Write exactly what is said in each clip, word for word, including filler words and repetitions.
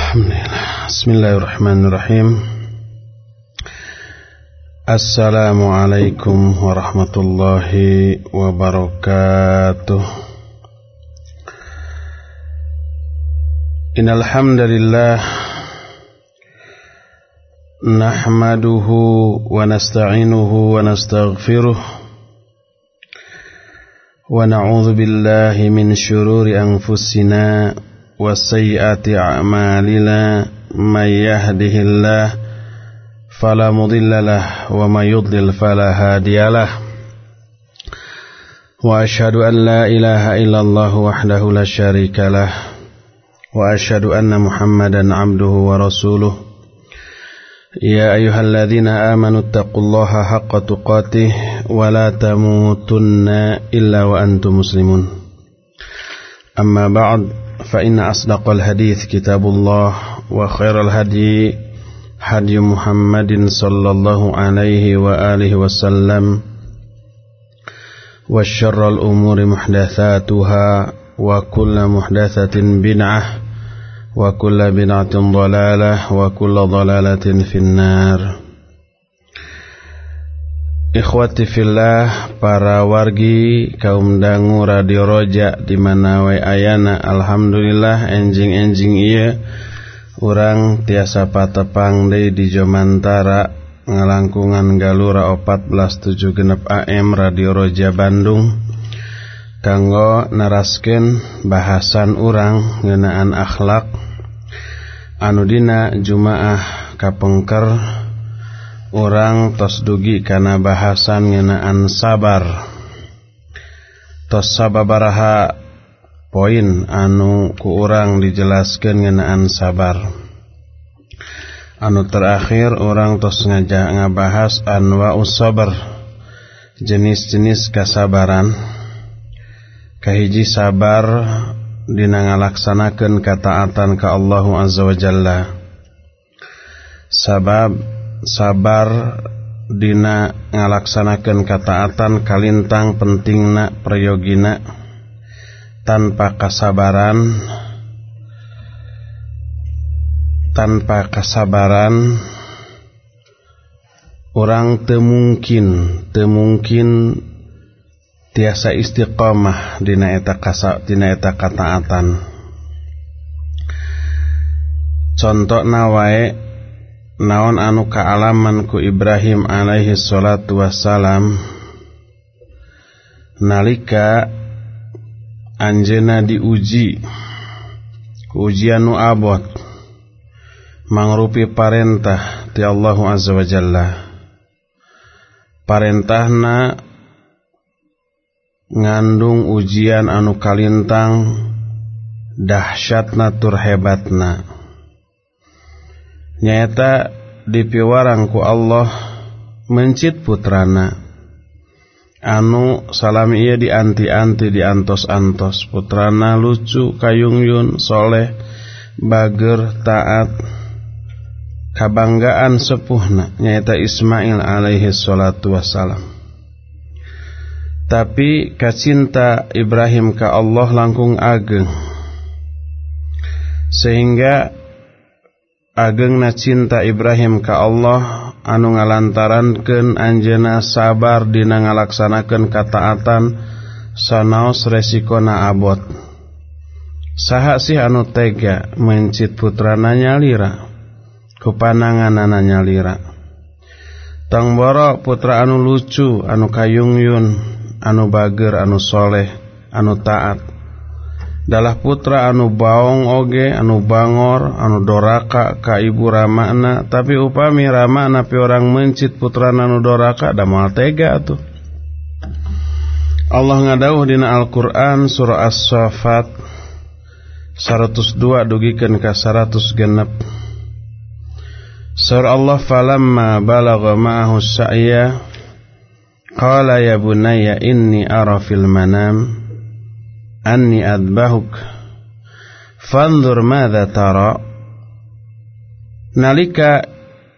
Alhamdulillah. Bismillahirrahmanirrahim. Assalamualaikum warahmatullahi wabarakatuh. Innal hamdalillah nahmaduhu wa nasta'inuhu wa nastaghfiruh wa na'udzu billahi min shururi anfusina wa sayyiati a'malina may yahdihillah fala mudilla lahu wa may yudlil fala hadiyalah wa asyhadu an la ilaha illallah wahdahu la syarika lah wa asyhadu anna Muhammadan abduhu wa rasuluh. Ya ayyuhalladzina amanu taqullaha haqqa tuqatih wa la tamutunna illa wa antum muslimun. Amma ba'd, fa inna asdaqal hadits kitabullah wa khairal hadi hadi Muhammadin sallallahu alaihi wa alihi wasallam wa syarrul umuri muhdatsatuha wa kullu muhdatsatin bid'ah wa kullu bid'atin dhalalah wa kullu dhalalatin finnar. Ikhwati fillah, para wargi kaum dangu Radio Roja di mana we ayana, alhamdulillah enjing-enjing ieu urang tiasa patepang deui di Jomantara ngalangkungan Galura empat belas tujuh genep A M Radio Roja Bandung kanggo naraskeun bahasan urang ngeunaan akhlak anu dina Jumaah kapengker. Urang tos dugi kana bahasan ngeunaan sabar. Tos sababaraha poin anu ku urang dijelaskeun ngeunaan sabar. Anu terakhir urang tos ngajak ngabahas anwa'us sabar, jenis-jenis kasabaran. Kahiji sabar dina ngalaksanakeun kataatan ka Allahu Azza wa Jalla. Sabab sabar dina ngalaksanakeun kataatan kalintang pentingna prayogina. Tanpa kasabaran tanpa kasabaran urang teu mungkin teu mungkin tiasa istiqomah dina eta kasa dina eta kataatan. Contona wae naon anu kaalaman ku Ibrahim alaihi salatu wassalam nalika anjeunna diuji ku ujian nu abot mangrupi parentah ti Allahu Azza wa Jalla. Parentahna ngandung ujian anu kalintang dahsyatna tur hebatna. Nyata dipiwarang ku Allah mencit putrana anu salami ieu dianti-anti diantos-antos. Putrana lucu, kayungyun, soleh, bager, taat, kabanggaan sepuhna nyaeta Ismail alaihi salatu wassalam. Tapi kacinta Ibrahim ka Allah langkung ageng, sehingga ageungna cinta Ibrahim ka Allah anu ngalantarankeun anjeunna sabar dina ngalaksanakeun kataatan sanaos resikona abot. Saha sih anu tega mencit putrana nyalira ku pananganana nyalira. Tong boro putra anu lucu, anu kayungyun, anu bager, anu soleh, anu taat. Dalah putra anu baong oge, anu bangor, anu doraka ka ibu ramana. Tapi upami ramana pi orang mencit putrana anu doraka, da moal tega atuh. Allah ngadawuh dina Al-Qur'an surah As-Saffat seratus dua dugikeun ka seratus genep. Surah Allah, falamma balagha ma'ahu sa'ya qala ya bunayya inni ara fil manam anni adbahuk fanzur madza tara. Nalika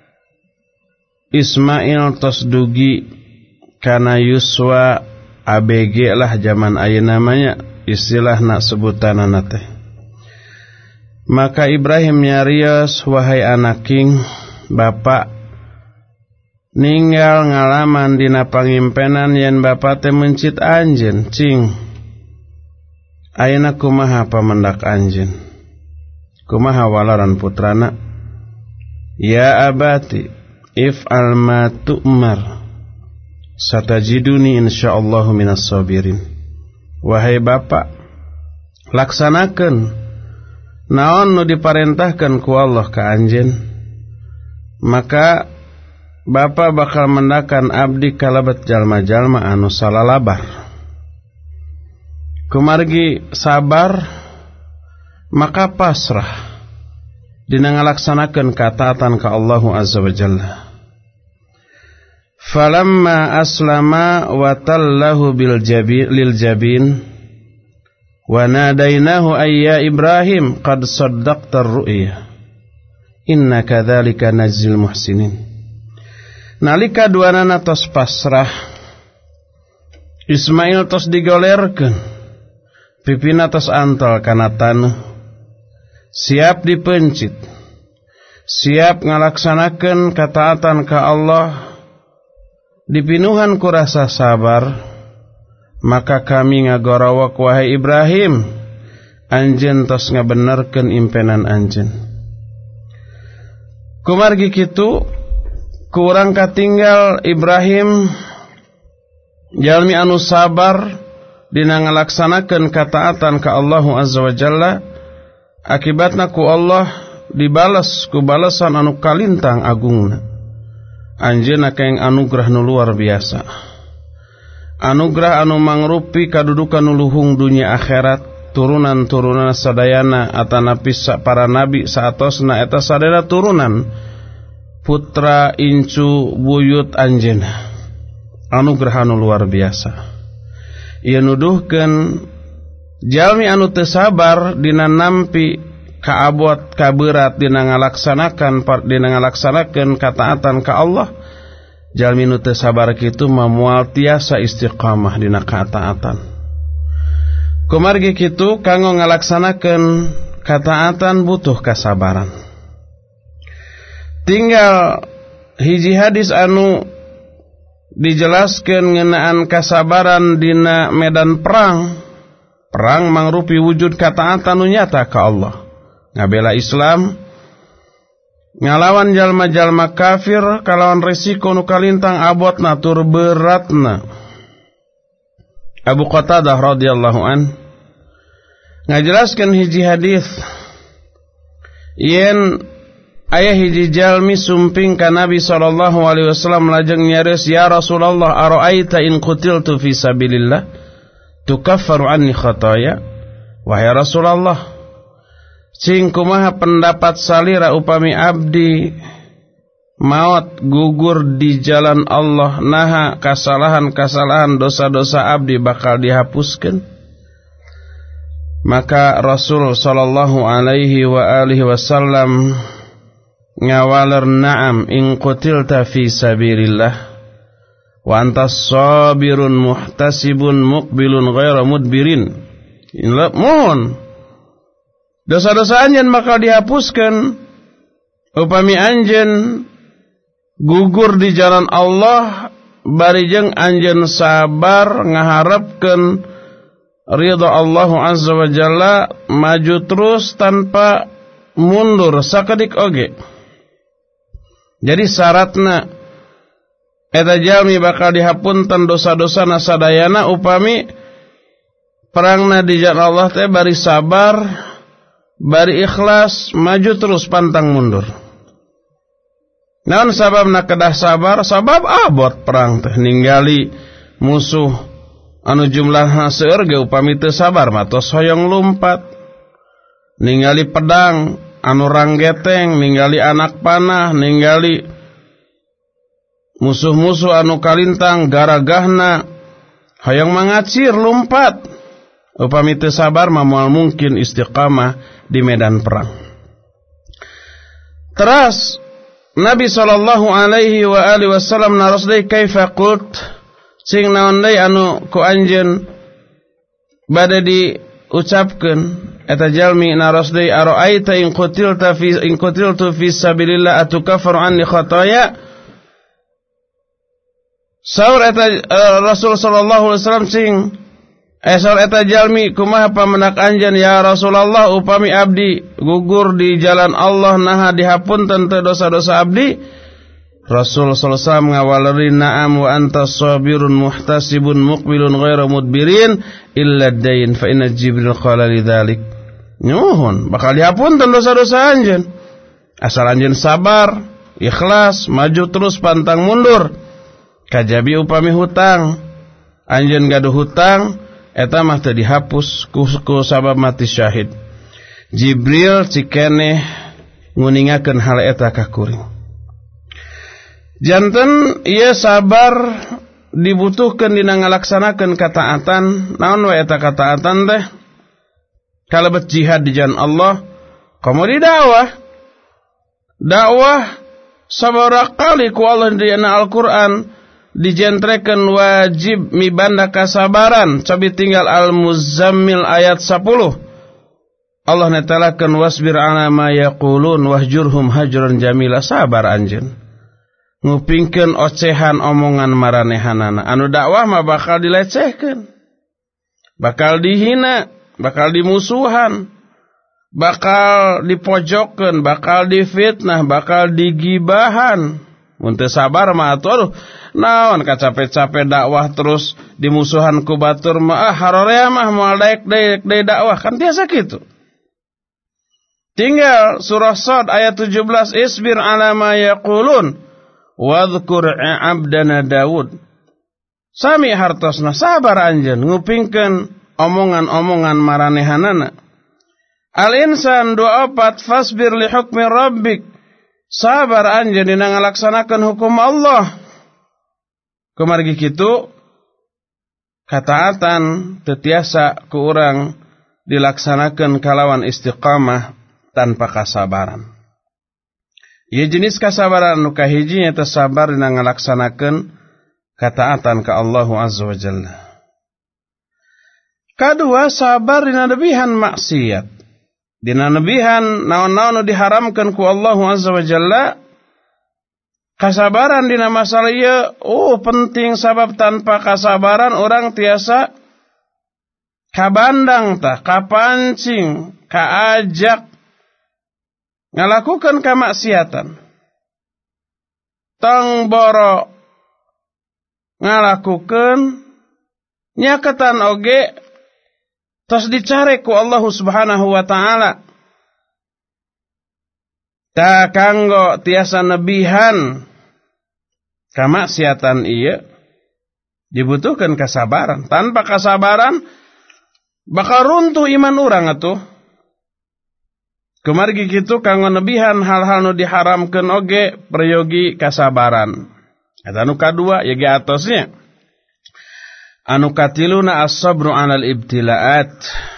Ismail tos dugi kana yuswa A B G lah zaman ayeuna namanya istilahna sebutanana teh. Maka Ibrahim nyarios, wahai anak king, bapak ninggal ngalaman dina pangimpenan yen bapak teh mencit anjeun, cing. Ayeuna kumaha pamendak anjeun? Kumaha walaran putrana? Ya abati, if'al ma tu'mar, satajiduni insyaallahu minas sabirin. Wahai bapak, laksanakeun naon nu diparentahkeun ku Allah ka anjeun, maka bapak bakal mendakan abdi kalebet jalma-jalma anu salalabar. Kumargi sabar, maka pasrah dina ngalaksanakeun kataatan ka Allah azza wa jalla. Falamma aslama wa tallahu bil jabin lil jabin wa nadainahu ayya Ibrahim qad saddaqta ar-ru'ya inna kadzalika najzil muhsinin. Nalika duanana tos pasrah, Ismail tos digolerkeun, pipina tos antal kana taneuh, siap dipencit, siap ngalaksanakeun kataatan ka Allah, dipinuhan ku rasa sabar, maka kami ngagorawak wahai Ibrahim, anjeun tos ngabenerkeun impenan anjeun. Kumargi kitu kurang katinggal Ibrahim jalmi anu sabar dina ngalaksanakeun kataatan ka Allah azza wa jalla, akibatna ku Allah dibalas ku balasan anu kalintang agungna. Anjeunna kaeng anugerah nu luar biasa, anugerah anu mangrupi kadudukan nu luhung dunia akhirat, turunan-turunan sadayana atanapi para nabi saatosna eta sadaya turunan putra incu buyut anjeunna. Anugerah anu luar biasa. Ieu nuduhkeun jalmi anu teu sabar dina nampi kaabot kaberat dina ngalaksanakan dina ngalaksanakeun kataatan ka Allah, jalmi nu teu sabar kitu moal tiasa istiqamah dina kataatan. Kumargi kitu kanggo ngalaksanakeun kataatan butuh kasabaran. Tinggal hiji hadis anu dijelaskeun ngeunaan kasabaran dina medan perang. Perang mangrupi wujud kataatan nu nyata ka Allah, ngabela Islam, ngalawan jalma-jalma kafir kalawan resiko nu kalintang abotna tur beratna. Abu Qatadah radhiyallahu an ngajelaskeun hiji hadis, yen aya hiji jalmi sumping ka Nabi sallallahu alaihi wasallam lajeng nyareus, ya Rasulullah, ara'aita in qutiltu fi sabilillah tukaffaru anni khataya. Wahai Rasulullah, cing kumaha pendapat salira upami abdi maot gugur di jalan Allah, naha kasalahan-kasalahan dosa-dosa abdi bakal dihapuskeun? Maka Rasul sallallahu alaihi wa alihi wasallam ngawaler, na'am in qutilta fi sabilillah wa antas sabirun muhtasibun muqbilun ghairu mudbirin. Mohon dosa-dosa anjeun bakal dihapuskeun upami anjeun gugur di jalan Allah barijeng anjeun sabar ngaharepkeun ridha Allah azza wa jalla, maju terus tanpa mundur sakedik oge. Jadi syaratna eta jalmi bakal dihapunten dosa-dosana sadayana upami perangna di jalan Allah teh bari sabar, bari ikhlas, maju terus pantang mundur. Naon sababna kedah sabar? Sabab abot perang teh, ningali musuh anu jumlahna seueur ge upami teu sabar mah tos hoyong lumpat, ningali pedang anu ranggeteng, ningali anak panah, ningali musuh-musuh anu kalintang garagahna hoyong mangacir lumpat. Upami teu sabar mah moal mungkin istiqamah di medan perang. Teras Nabi sallallahu alaihi wa alihi wasallam naros deui, kaifa qult, sing naon deui anu ku anjeun bade diucapkeun, eta jalmi naros deui ara'aita in qutilta fi in qutiltu fi sabilillah atukaffaru anni khataaya. Saur eta uh, Rasul sallallahu alaihi wasallam sing eh saur eta jalmi kumaha pamenak anjeun ya Rasulullah upami abdi gugur di jalan Allah naha dihapunten teu dosa-dosa abdi. Rasul sallallahu alaihi wasallam ngawalerin na'am wa anta sabirun muhtasibun muqbilun ghairu mudbirin illa ad-dain fa inna Jibril qala lidzalik. Nyuhun bakal dihapunten dosa-dosa anjeun asal anjeun sabar, ikhlas, maju terus pantang mundur. Kajabi upami hutang anjeun gaduh hutang eta mah teu dihapus ku, ku sabab mati syahid. Jibril cikeneh nguningakeun hal eta ka kuring. Janten ieu sabar dibutuhkeun dina ngalaksanakeun kataatan. Naon we eta kataatan teh? Kalebet jihad di jalan Allah, komo di dakwah. Dakwah sabaraha kali ku Allah dina Al-Qur'an dijentrekeun wajib mibanda kasabaran. Cobi tinggal Al-Muzammil ayat sepuluh. Allah netelakeun wasbir ala ma yaqulun wahjurhum hajran jamila. Sabar anjeun ngupingkeun ocehan omongan maranehanana. Anu dakwah mah bakal dilecehkeun, bakal dihina, bakal dimusuhan, bakal dipojokkeun, bakal difitnah, bakal digibahan. Mun teu sabar mah atuh naon kacapek-capek dakwah terus dimusuhan ku batur mah ah harorea mah moal daek-daek deui dakwah kan biasa kitu. Tinggal surah Shad ayat tujuh belas isbir ala ma yaqulun wadhkur abdana Daud. Sami hartosna sabar anjeun ngupingkeun omongan-omongan maranehanana. Al-insan dua puluh empat fasbir li hukmi rabbik. Sabar anjeun dina ngalaksanakeun hukum Allah. Kumargi kitu kataatan teu tiasa ku urang dilaksanakeun kalawan istiqamah tanpa kasabaran. Ieu jenis kasabaran nu kahiji nya teh sabar dina ngalaksanakeun kataatan ka Allah Azza wa Jalla. Kadua sabar dina nebihan maksiat. Dina nebihan naon-naon nu diharamkeun ku Allah Azza wa Jalla. Kasabaran dina masalah ieu oh penting sabab tanpa kasabaran orang tiasa kabandang tah, kapancing, kaajak ngalakukan kamaksiatan. Tong boro ngalakukeun nyaketan oge tos dicare ku Allah Subhanahu wa taala. Ta kanggo tiasa nebihan kamaksiatan ieu dibutuhkeun kasabaran. Tanpa kasabaran bakal runtuh iman urang atuh. Kumargi kitu kanggo nebihan hal-hal nu diharamkeun oge prayogi kasabaran. Eta anu kadua ye ge atosnya. Anu katiluna as-sabru 'alal ibtilaat.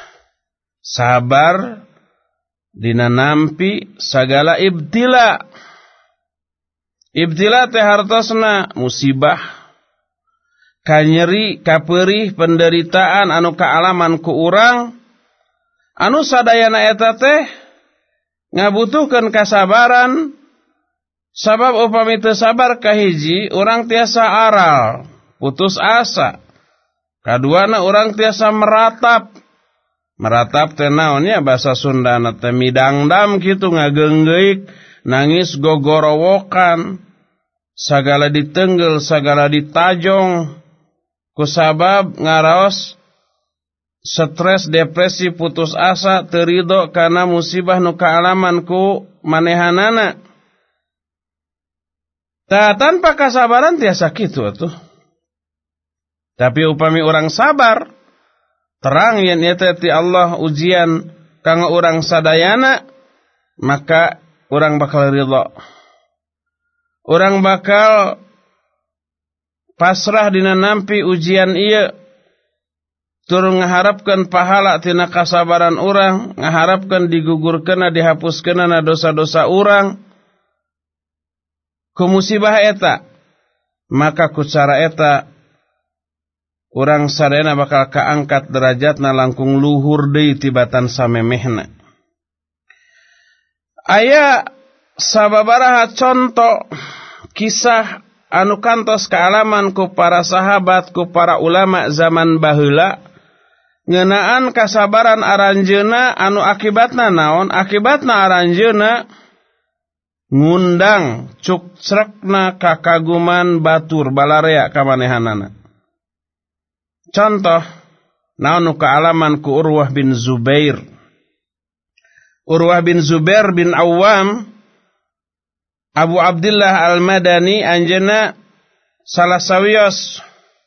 Sabar dina nampi sagala ibtila. Ibtila teh hartosna musibah, kanyeri, kapeurih, penderitaan anu kaalaman ku urang. Anu sadayana eta teh ngabutuhkeun kasabaran. Sabab upami teu sabar kahiji urang tiasa aral, putus asa. Kaduana urang tiasa meratap. Meratap teh naon nya basa Sundana teh midangdam kitu ngageunggeuk, nangis gogorowokan, sagala ditenggel, sagala ditajong, kusabab ngaraos stres, depresi, putus asa, teu ridho kana musibah nu kaalaman ku manehanana. Tah tanpa kasabaran tiasa kitu atuh. Tapi upami urang sabar, terang yen eta ti Allah ujian kanggo urang sadayana, maka urang bakal ridho. Urang bakal pasrah dina nampi ujian ieu. Tur ngaharapkeun pahala tina kasabaran urang, ngaharapkeun digugurkeunna, dihapuskeunna dosa-dosa urang ku musibah eta. Maka ku cara eta urang sadayana bakal kaangkat derajatna langkung luhur deui tibatan samemehna. Aya sababaraha contoh kisah anu kantos kaalaman ku para sahabat, ku para ulama zaman baheula ngeunaan kasabaran aranjeuna anu akibatna naon? Akibatna aranjeuna ngundang cuksrekna kakaguman batur balarea kamanehanana. Contoh naon nu kaalaman ku Urwah bin Zubair. Urwah bin Zubair bin Awam Abu Abdullah Al-Madani anjeunna salah sawios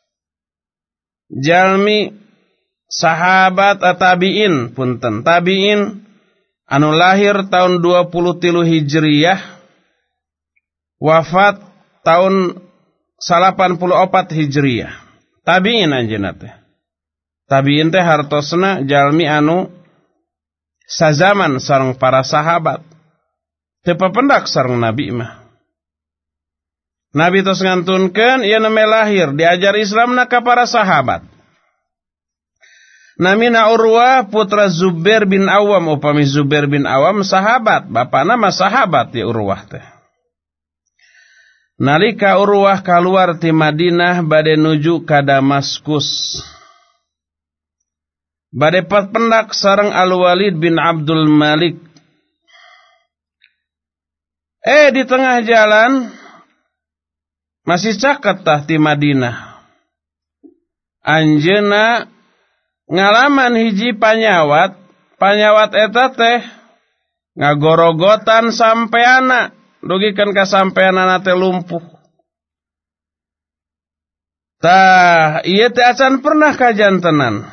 jalmi sahabat tabi'in punten tabi'in anu lahir tahun dua puluh tilu Hijriyah wafat tahun salapan puluh opat Hijriyah. Tabi'in anjeunna teh. Tabi'in teh hartosna jalmi anu sazaman sareng para sahabat. Teu papendak sareng Nabi mah. Nabi tos ngantunkeun ieu na lahir diajar Islamna ka para sahabat. Namina Urwah putra Zubair bin Awam, upami Zubair bin Awam sahabat, bapana mah sahabat ya Urwah teh. Nalika Urwah kaluar ti Madinah bade nuju ka Damaskus. Bade papendak sareng Al-Walid bin Abdul Malik. Eh di tengah jalan masih caket tah ti Madinah. Anjeuna ngalaman hiji panyawat, panyawat eta teh ngagorogotan sampeana, dugikeun ka sampeanana teh lumpuh. Tah ieu teh acan pernah kajantenan.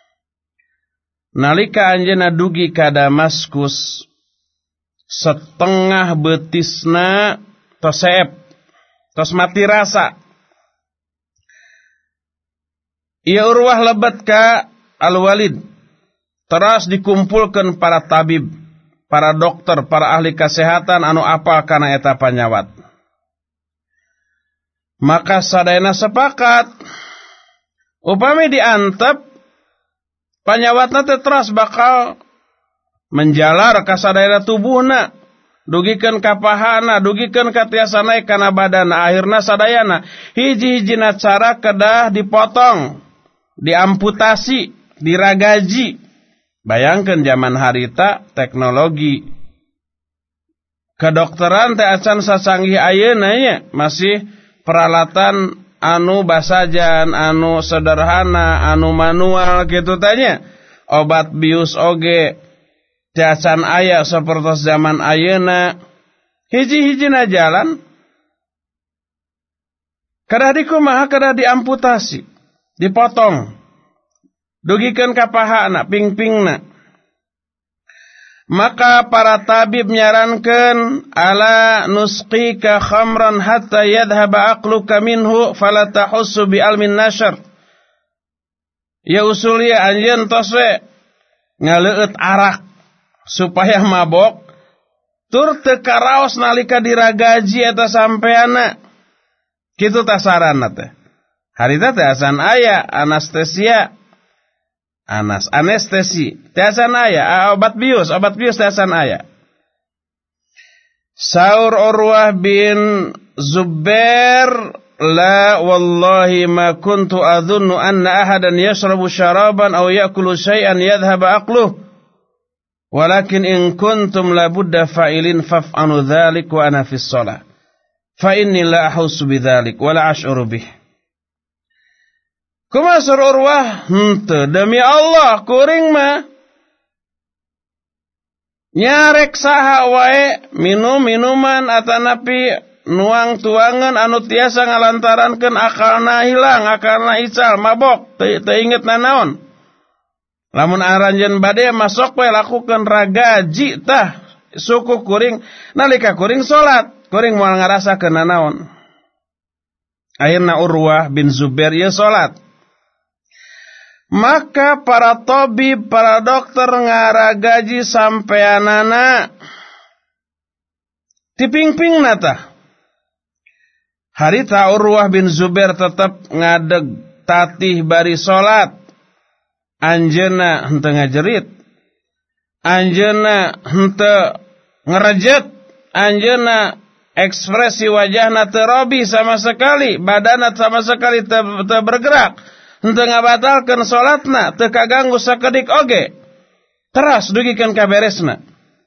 Nalika anjeuna dugi ka Damaskus, setengah betisna tos seep, tos mati rasa. Ia Urwah lebet ka Al-Walid. Terus dikumpulkan para tabib, para dokter, para ahli kesehatan anu apal kana eta panyawat. Maka sadayana sepakat upami diantep panyawatna teh terus bakal menjalar ka sadayana tubuhna, dugikeun ka pahana, dugikeun ka tiasa naik kana badanna. Akhirna sadayana hiji-hijina cara kedah dipotong, diamputasi, diragaji. Bayangkeun zaman harita teknologi kedokteran teh acan sacanggih ayeuna nya, masih peralatan anu basajan, anu sederhana, anu manual kitu tanya. Obat bius oge tiacan aya sapertos zaman ayeuna. Hiji-hijina jalan kadah dikumaha, kadah diamputasi, dipotong, dugikeun ka pahana, ping-pingna. Maka para tabib nyarankeun, ala nusqika khamran hatta yadhhaba aqluka minhu fala tahussu bi almin nasyr. Ya usulnya anjeun tos we ngaleueut arak supaya mabok, tur teu karaos nalika diragaji eta sampeana. Kitu tah saranna teh. Harita teh asan aya anestesia. Anas anestesi tiasan aya, obat bius, obat bius tiasan aya. Saur Urwah bin Zubair, la wallahi ma kuntu adhunnu anna ahadan yashrabu syaraban aw yakulu syai'an yadhhaba aqluh. Walakin in kuntum la budda fa'ilin faf'anu dhalik wa ana fis shalah. Fa inni la ahussu bidzalik wa la ash'uru bih. Kumaha sur Urwah? Henteu, demi Allah kuring mah nyarek saha wae minum minuman atanapi nuang tuangan anu tiasa ngalantarankeun akalna hilang, akalna ical, mabok, teu inget nanaon. Lamun aranjeun bade masok we lakukeun ragaji tah suku kuring nalika kuring salat, kuring moal ngarasakeun nanaon. Akhirna Urwah bin Zubair ye salat. Maka para tabib, para dokter ngaragaji sampeanana diping-pingna tah. Harita Urwah bin Zubair tetap ngadeg tatih bari salat anjeunna henteu ngajerit, anjeunna henteu ngerejet, anjeunna ekspresi wajahna teu robi sama sekali, badanna sama sekali teu bergerak, henteu ngabatalkeun salatna, teu kaganggu sakedik oge, teras dugikeun ka beresna.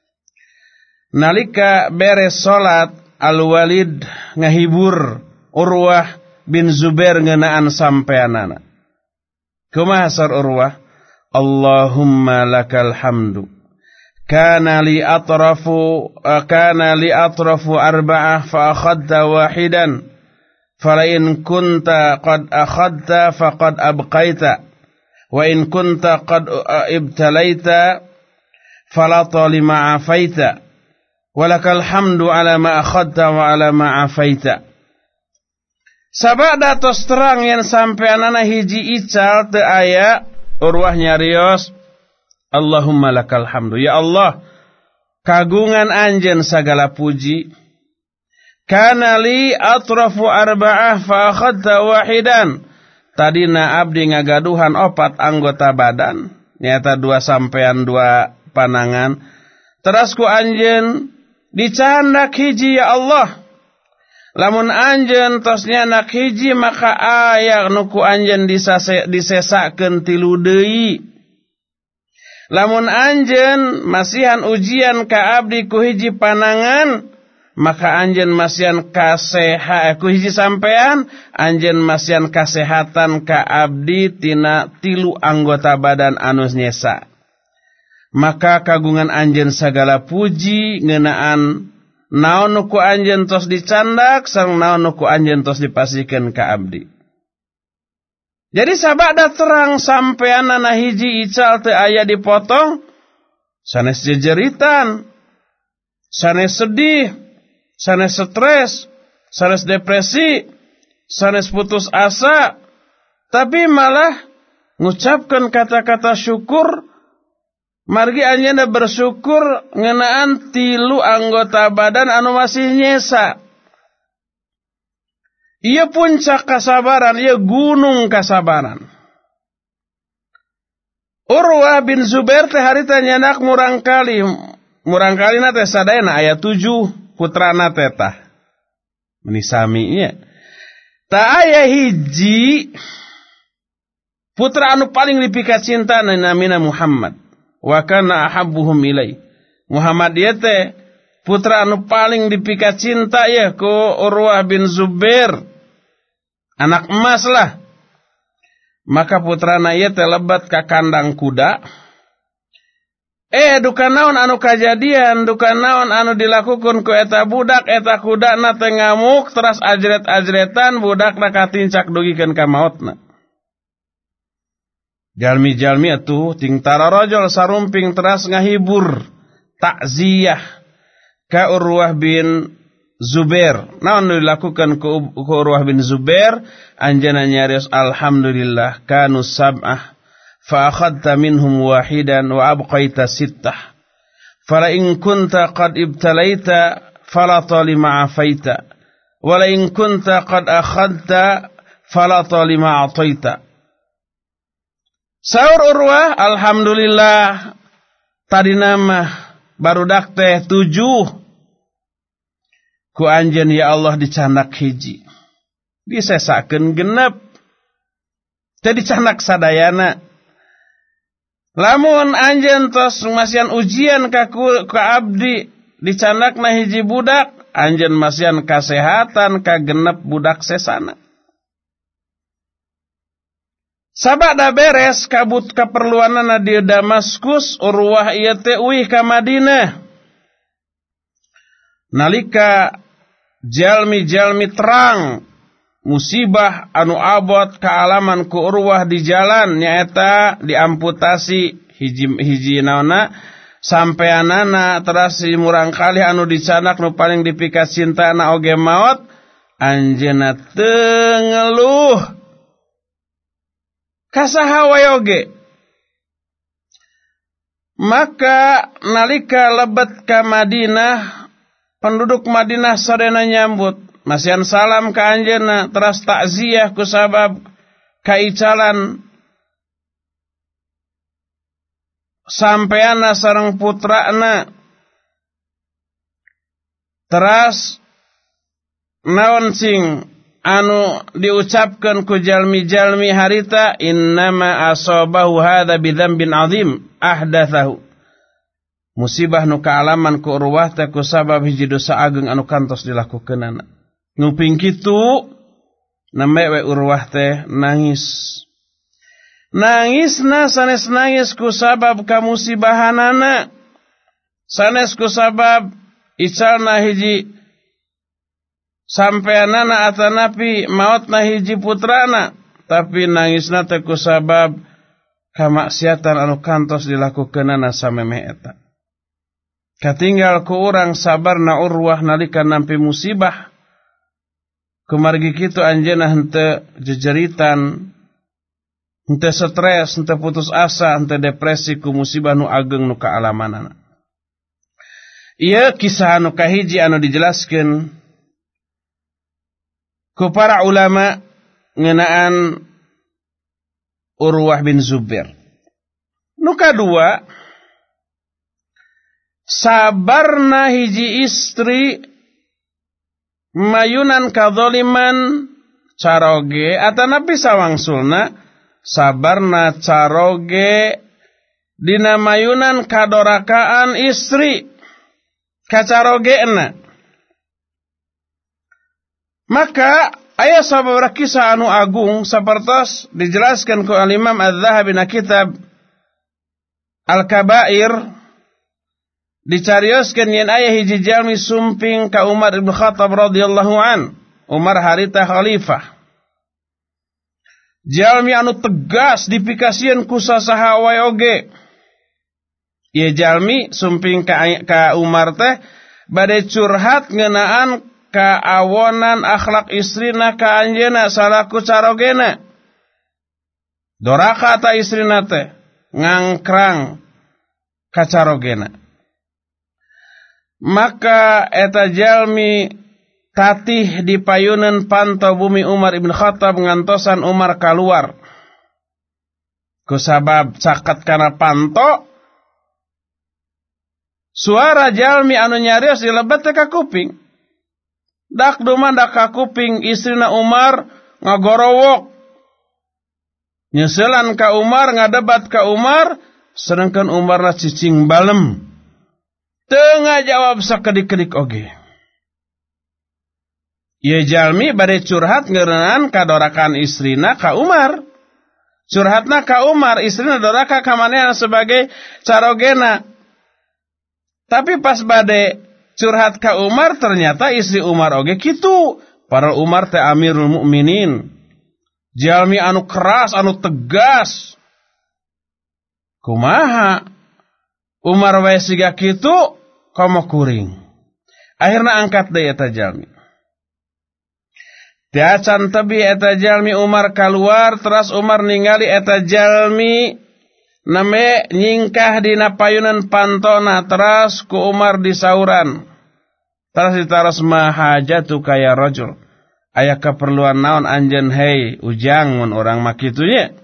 Nalika beres salat, Al-Walid ngahibur Urwah bin Zubair ngeunaan sampeanana. Kumaha sar Urwah? Allahumma lakal hamdu. Kana li atrafu kana li atrafu arba'ah fa akhadta wahidan. Fala in kunta qad akhadta faqad abqaita. Wa in kunta qad ibtalaita fala talima afaita. Walakal hamdu ala ma akhadta wa ala ma afaita. Sabada tos terang yang sampeanana hiji ical teu aya. Urwah nyarios, Allahumma lakal hamdu. Ya Allah, kagungan anjeun sagala puji. Kana li atrafu arba'ah fa akhadta wahidan. Tadina abdi ngagaduhan opat anggota badan, nyata dua sampean dua panangan. Teras ku anjeun dicandak hiji ya Allah. Lamun anjeun tos nyanak hiji maka aya nu ku anjeun disesakeun tilu deui. Lamun anjeun masihan ujian ka abdi ku hiji panangan, maka anjeun masihan kasehat ku hiji sampean, anjeun masihan kasehatan ka abdi tina tilu anggota badan anu nyesa. Maka kagungan anjeun sagala puji ngeunaan naon nu ku anjeun tos dicandak sareng naon nu ku anjeun tos dipasikeun ka abdi. Jadi sabada terang sampeanana hiji ical teu aya dipotong, sanes jejeritan, sanes sedih, sanes stres, sanes depresi, sanes putus asa, tapi malah ngucapkeun kata-kata syukur. Margi anjeunna bersyukur ngeunaan tilu anggota badan anu masih nyesa. Ieu puncak kasabaran, ieu gunung kasabaran. Urwah bin Zubair teh harita nyanak murangkali, murangkalina teh sadayana aya tujuh putrana teh tah. Menisami ieu. Ta aya hiji putra anu paling dipika cinta namina Muhammad. Wa kana ahabbuhum ilai. Muhammad ieu teh putra anu paling dipika cinta ya ku Urwah bin Zubair. Anak emas lah. Maka putrana ieu teh lebat ka kandang kuda. Eh duka naon anu kajadian, duka naon anu dilakukeun ku eta budak, eta kudana teh ngamuk teras ajret-ajretan budakna katincak dugikeun ka maotna. Jalmi-jalmi atuh ting tara rajul sarumping teras ngahibur takziah ka Urwah bin Zubair. Naon dilakukan ku, ku Urwah bin Zubair? Anjeunna nyarios alhamdulillah kanu sab'ah fa akhadta minhum wahidan wa abqaita sittah. Fala in kunta qad ibtalaita fala talima afaita. Wala in kunta qad akhadta fala talima ataita. Saur Urwah, alhamdulillah tadi nama barudak teh tujuh. Ku anjeun ya Allah dicandak hiji. Disesakeun genep. Teh dicandak sadayana. Lamun anjeun tos masihan ujian ka ku ka abdi, dicandakna hiji budak, anjeun masihan kasehatan ka genep budak sesana. Sabada beres kabut kaperluanana di Damaskus, Urwah ieu teh uih ka Madinah. Nalika jalmi-jalmi terang musibah anu abot kaalaman ku Urwah di jalan nyaeta diamputasi hiji hiji naonna sampeanana teras murang kali anu dicanak nu paling dipika cintana oge maot, anjeunna teu ngeluh kasaha wae oge. Maka nalika lebet ka Madinah, penduduk Madinah sadayana nyambut, masihan salam ka anjeunna, teras takziah ku sabab kaicalan sampeana sareng putrana. Teras naon cing anu diucapkeun ku jalmi-jalmi harita, innama asabahu hadza bidzambin azim ahdatsahu. Musibah nu kaalaman ku Urwah teh ku sabab hiji dosa ageung anu kantos dilakukeunana. Nguping kitu nembe we Urwah teh nangis. Nangisna sanes nangis ku sabab kamusibahanana. Sanes ku sabab icalna hiji sampeanana atanapi mautna hiji putrana, tapi nangisna teh ku sabab kamaksiatan anu kantos dilakukeunana samemeh eta. Katinggal ku urang sabarna Urwah nalika nampi musibah. Kumargi kitu anjeunna henteu jejeritan, henteu stres, henteu putus asa, henteu depresi ku musibah nu ageung nu kaalamanana. Ieu kisah anu kahiji anu dijelaskeun ku para ulama ngeunaan Urwah bin Zubair. Nu kadua, sabarna hiji istri mayunan kadzaliman caroge atanapi sawangsulna sabarna caroge dina mayunan kadorakaan istri kacarogeena. Maka aya sababaraha kisah anu agung sapertos dijelaskan ku Al-Imam Az-Zahabi na kitab Al-Kabair, dicarioskeun yen aya hiji jalmi sumping ka Umar bin Khattab radhiyallahu an. Umar harita khalifah. Jalmi anu tegas dipikasieun ku sasaha wae oge. Ieu jalmi sumping ka, ka Umar teh bade curhat ngeunaan kaawonan akhlak istrina ka anjeunna salaku carogena. Doraka ta istrina teh ngangkrang ka carogena. Maka eta jalmi tatih di payunan pantau bumi Umar ibn Khattab ngantosan Umar kaluar. Kusabab caket kana panto, suara jalmi anu nyarios dilebet ka kuping. Dak dumandak ka kuping istrina Umar ngagorowok. Nyeuselan ka Umar, ngadebat ka Umar, sedangkan Umarna cicing balem. Teu ngajawab sakedik-kedik oge. Ieu jalmi bade curhat ngeunaan kadorakan istrina ka Umar. Curhatna ka Umar, istrina doraka ka manehna sebagai carogena. Tapi pas bade curhat ka Umar, ternyata istri Umar oge kitu. Para Umar teh Amirul Mukminin. Jalmi anu keras, anu tegas. Kumaha? Umar wae siga kitu, komo kuring. Akhirna angkat deui eta jalmi. Tiacan tebi eta jalmi Umar kaluar, terus Umar ningali eta jalmi name nyingkah dina payunan pantona, terus ku Umar disauran. Terus ditaros mahajatu kaya rajul. Aya keperluan naon anjeun hei ujang mun urang mah kitu nya.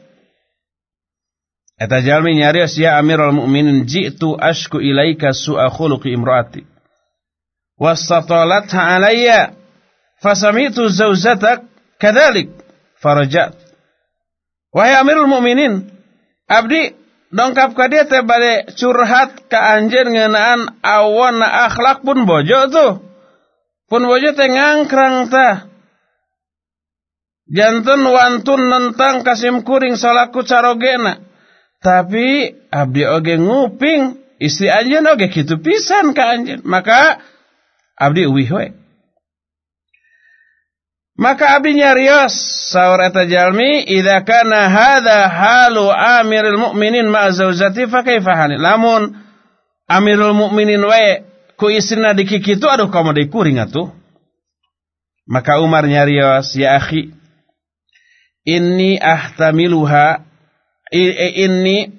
Eta jalmi nyarios, ya Amirul Mukminin, ji'tu ashku ilaika su'a khuluqi imraati wastatalatha alayya fasami'tu zawjatak kadzalik farajat. Wahai Amirul Mukminin, abdi dongkap ka dieu teh bade curhat ka anjeun ngeunaan awonna akhlak pun bojo tuh. Pun bojo teh ngangkrang tah. Janten wantun nentang kasim kuring salaku carogena. Tapi abdi oge nguping istri anjeun oge kitu pisan ka anjeun. Maka abdi uwih we. Maka abdi nyarios saur eta jalmi, idza kana hadza halu Amirul Mukminin ma zaujati fa kaifa hal. Lamun Amirul Mukminin we ku istrina dikikitu, aduh komo deui kuring atuh. Maka Umar nyarios, ya akhi, inni ahtamiluha inni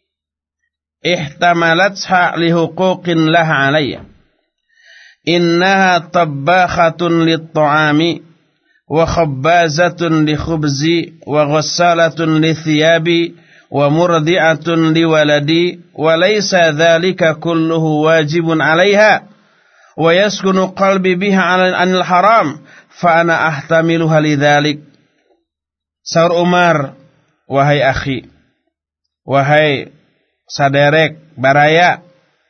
ihtamalatha li huquqin laha alayya. Innaha tabbakhatun lit-ta'ami wa khabbazatun li khubzi wa ghassalatun li thiyabi wa murdi'atun li waladi wa laysa dhalika kulluhu wajibun 'alaiha wa yaskunu qalbi biha 'anil haram fa ana ahtamiluha lidzalik. Saur Umar, wahai akhi, wahai saderek baraya,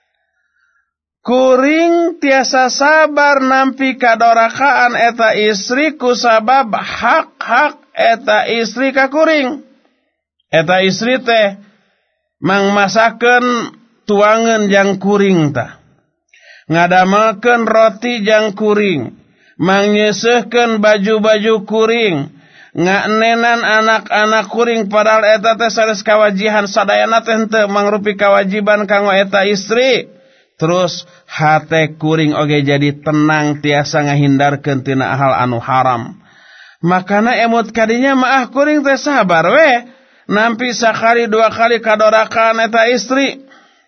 kuring tiasa sabar nampi kadorakaan eta istri kusabab hak-hak eta istri ka kuring. Eta istri teh mang masakeun tuangan jang kuring tah. Ngadamakeun roti jang kuring, mang nyeuseukkeun baju-baju kuring, nganenan anak-anak kuring padahal eta teh sanes kawajihan sadayana teh henteu mangrupi kawajiban kanggo eta istri. Terus hate kuring oge jadi tenang tiasa ngahindarkeun tina hal anu haram. Makana emut kadinya maah kuring teh sabar we nampi sakali dua kali kadorakan eta istri.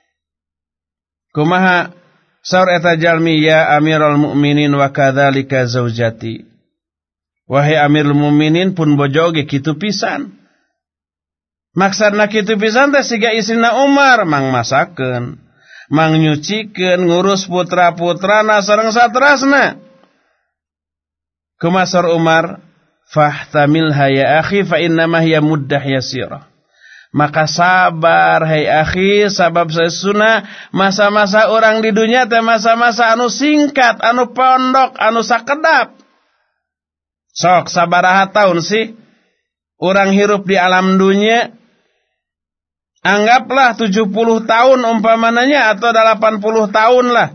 Kumaha saur eta jalmi, ya Amirul Mukminin wa kadzalika zaujati. Wahai Amirul Mukminin pun bojo oge kitu pisan. Maksudna kitu pisan teh siga istrina Umar mang masakeun, mang nyucikeun, ngurus putra-putrana sareng saterasna. Kumaha saur Umar, fahtamilha ya akhi fa innama hiya muddah yasirah. Maka sabar hai akhi, sabab sesuna masa-masa orang di dunia teh masa-masa anu singkat, anu pondok, anu sakedap. Sok sabaraha taun sih orang hirup di alam dunia? Anggaplah tujuh puluh tahun umpamananya atau delapan puluh tahun lah.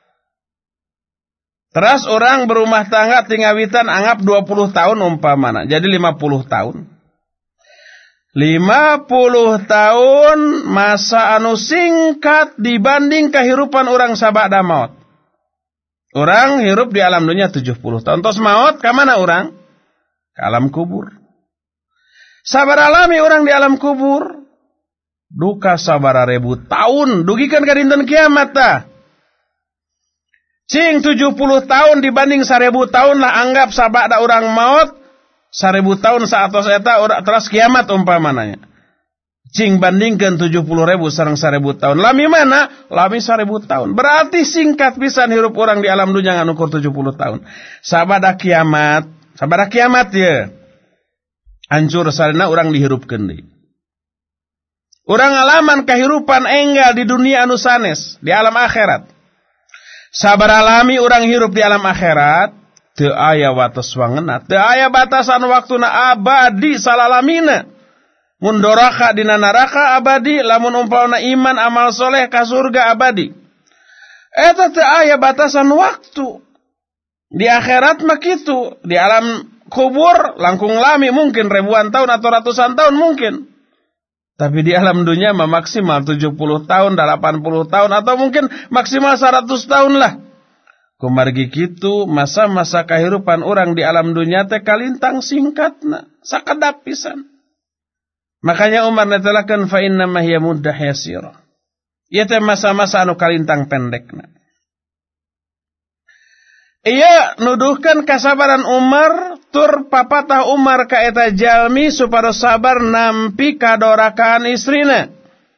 Terus orang berumah tangga tinggawitan anggap dua puluh tahun umpamana, jadi lima puluh tahun. lima puluh tahun masa anu singkat dibanding kehirupan orang sabada maut. Orang hirup di alam dunia tujuh puluh tahun. Terus maut ke mana orang? Ke alam kubur. Sabar alami orang di alam kubur. Duka sabara ribu tahun. Dugikan ka dinten kiamat ta. Cing tujuh puluh tahun dibanding seribu tahun lah anggap sabada orang maut. Seribu tahun saatos eta terus kiamat umpamananya. Cing bandingkan tujuh puluh ribu sareng seribu tahun. Lami mana? Lami seribu tahun. Berarti singkat pisan hirup orang di alam dunia nganukur tujuh puluh tahun. Sabada kiamat, sabada kiamat ya. Hancur salina orang dihirupkeun deui. Urang ngalaman kahirupan enggal di dunia anu sanes, di alam akhirat. Sabar alami orang hirup di alam akhirat. Teu aya wates wangeuna, teu aya batasan waktuna abadi salalamina. Mun doraka dina neraka abadi, lamun umpamana iman amal soleh ka surga abadi. Eta teu aya batasan waktu. Di akhirat mah kitu, di alam kubur langkung lami mungkin ribuan tahun atau ratusan tahun mungkin. Tapi di alam dunia mah maksimal tujuh puluh tahun, delapan puluh tahun atau mungkin maksimal seratus tahun lah. Kumargi kitu masa-masa kehidupan orang di alam dunia teh kalintang singkatna, sakedap pisan. Makanya Umar netelakeun fa inna ma hiya muddah yasira. Ieu teh masa-masa anu kalintang pendekna. Ia nuduhkeun kasabaran Umar tur papatah Umar ka eta jalmi supados sabar nampi kadorakaan istrina.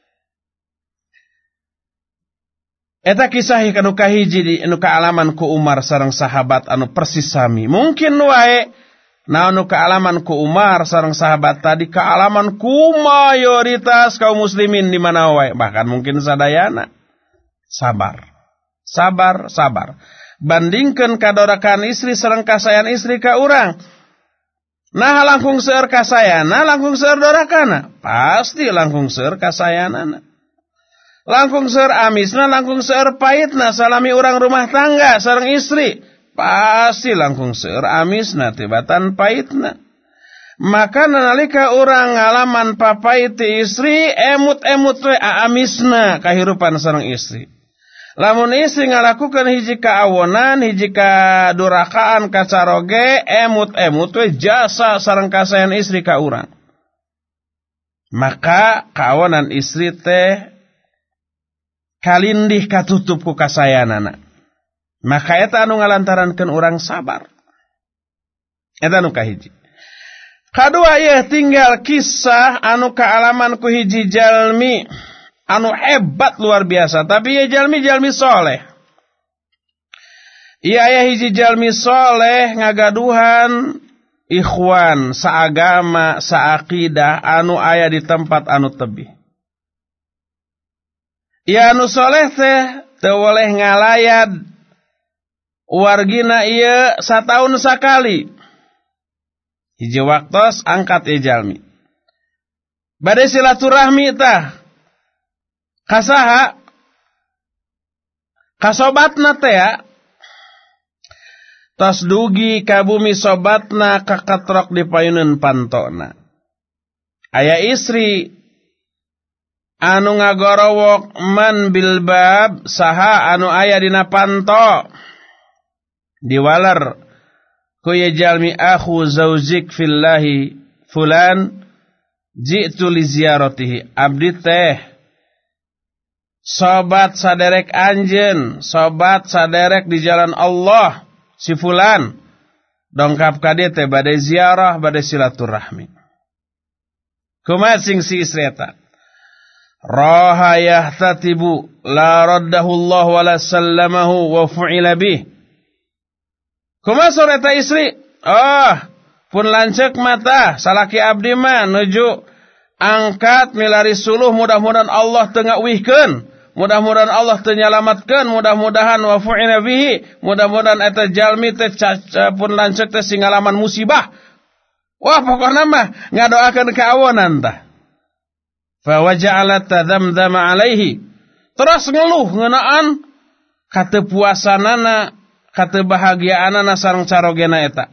Eta kisah anu kahiji di anu kaalaman ku Umar sareng sahabat anu persis sami. Mungkin wae naon nu kaalaman ku Umar sareng sahabat tadi kaalaman ku mayoritas kaum muslimin di mana wae, bahkan mungkin sadayana. Sabar. Sabar, sabar. Bandingkeun kadorakan istri sareng kasayan istri ka urang. Nah langkung seueur kasayana, langkung seueur dorakana. Pasti langkung seueur kasayanana. Langkung seueur amisna, langkung seueur pahitna, salami urang rumah tangga sareng istri. Pasti langkung seueur amisna, tibatan pahitna. Maka nalika urang ngalaman papait ti istri, emut-emut we amisna kahirupan sareng istri. Lamun istri ngalakukeun hiji kaawonan, hiji kadurakaan, kacaroge, emut-emut we jasa sareng kasayan istri ka urang. Maka kaawonan istri teh kalindih katutup ku kasayanana. Maka eta anu ngalantarankeun urang sabar. Eta nu kahiji. Kadua ieu tinggal kisah anu kaalaman ku hiji jalmi anu hebat luar biasa, tapi ieu jalmi jalmi soleh. Ieu aya hiji jalmi soleh ngagaduhan ikhwan saagama saakidah anu aya di tempat anu tebih. Ieu anu soleh teh teu boleh ngalayad wargina ieu sataun sakali. Hiji waktos angkat ieu jalmi. Bade silaturahmi tah. Kasaha? Kasobatna teh ya. Tos dugi ka bumi sobatna kakatrok di payuneun pantona. Aya istri anu ngagorowok man bilbab saha anu aya dina panto. Diwaler ku ye jalmi akhu zauzik fillahi fulan ji'tu li ziyaratihi. Abdi teh sobat saderek anjeun, sobat saderek di jalan Allah si fulan dongkap ka dieu teh bade ziarah, bade silaturahmi. Kumaha sing si istri eta? Raha yahtatibu la raddahu Allah wa la sallamahu wa fu'ila bih. Kumaha sore ta istri? Oh, pun lancek mata salaki abdi mah nuju angkat milari suluh, mudah-mudahan Allah teu ngawihkeun, mudah-mudahan Allah teu nyalamatkeun, mudah-mudahan wa fu'ila bihi, mudah-mudahan eta jalmi teh pun lancek teh sing ngalaman musibah. Wah, pokona mah ngadoakeun ka awonan tah. Fa waja'ala tadamdama alaihi. Terus ngeluh ngeunaan kateupuasanana, katebahagiaanana sareng carogena eta.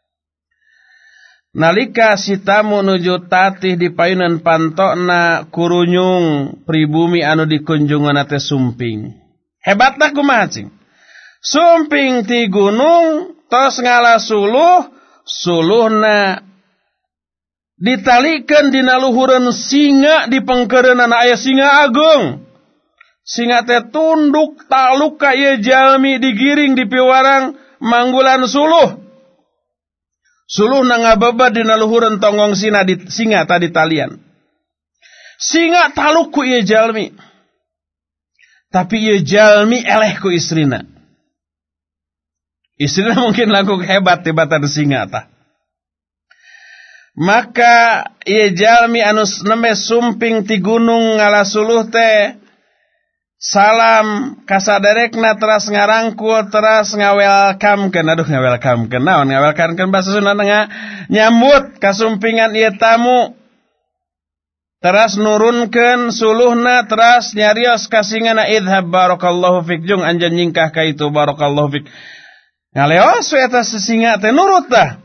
Nalika si tamu nuju tatih di payuneun pantona kurunyung pribumi anu dikunjungan teh sumping. Hebatna kumaha cing? Sumping ti gunung tos ngala suluh, suluhna ditalikeun dina luhureun singa di pengkeureunana aya singa agung. Singa teh tunduk taluk ka ieu jalmi digiring di piwarang manggulan suluh. Suluh na ngabebad dina luhureun tonggong sina di singa tadi talian. Singa taluk ku ieu jalmi. Tapi ieu jalmi eleh ku istrina. Istrina mungkin langkung hebat tibatan singa tah. Maka ieu jalmi anu nembe sumping ti gunung ngala suluh teh salam kasaderekna teras ngarangkul, teras ngawelkamkeun. Aduh ngawelkamkeun naon ngawelkamkeun bahasa Sunda nga nyambut kasumpingan ieu tamu. Teras nurunkeun suluhna, teras nyarios ka singana idhab barakallahu fik, jung anjeun nyingkah ka itu barakallahu fik. Ngaleos we eta singa teh nurut tah.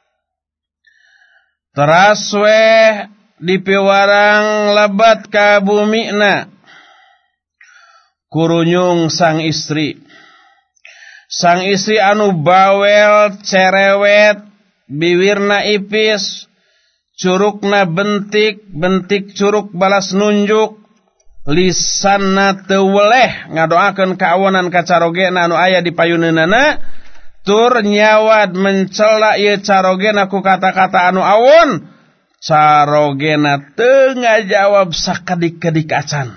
Teras we di piwarang lebat ka bumina. Kurunyung sang istri. Sang istri anu bawel, cerewet, bibirna ipis, curugna bentik, bentik curug balas nunjuk, lisanna teu weleh ngadoakeun kaawonan kacarogena anu aya di payuneunana, tur nyawad mencela ieu carogena ku kata-kata anu awon, carogena teu ngajawab sakedik-kedik acan.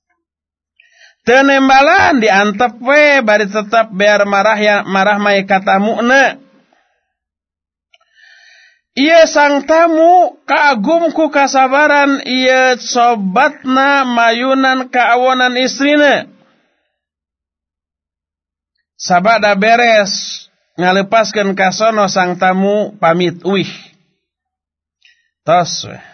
Tenembalan diantep we bari tetap biar marah ya marah mai ka tamuna. Ieu sang tamu kagum ku kasabaran ieu sobatna mayunan kaawonan istrina. Sabada beres ngalepaskeun ka sono sang tamu pamit uih. Tos we.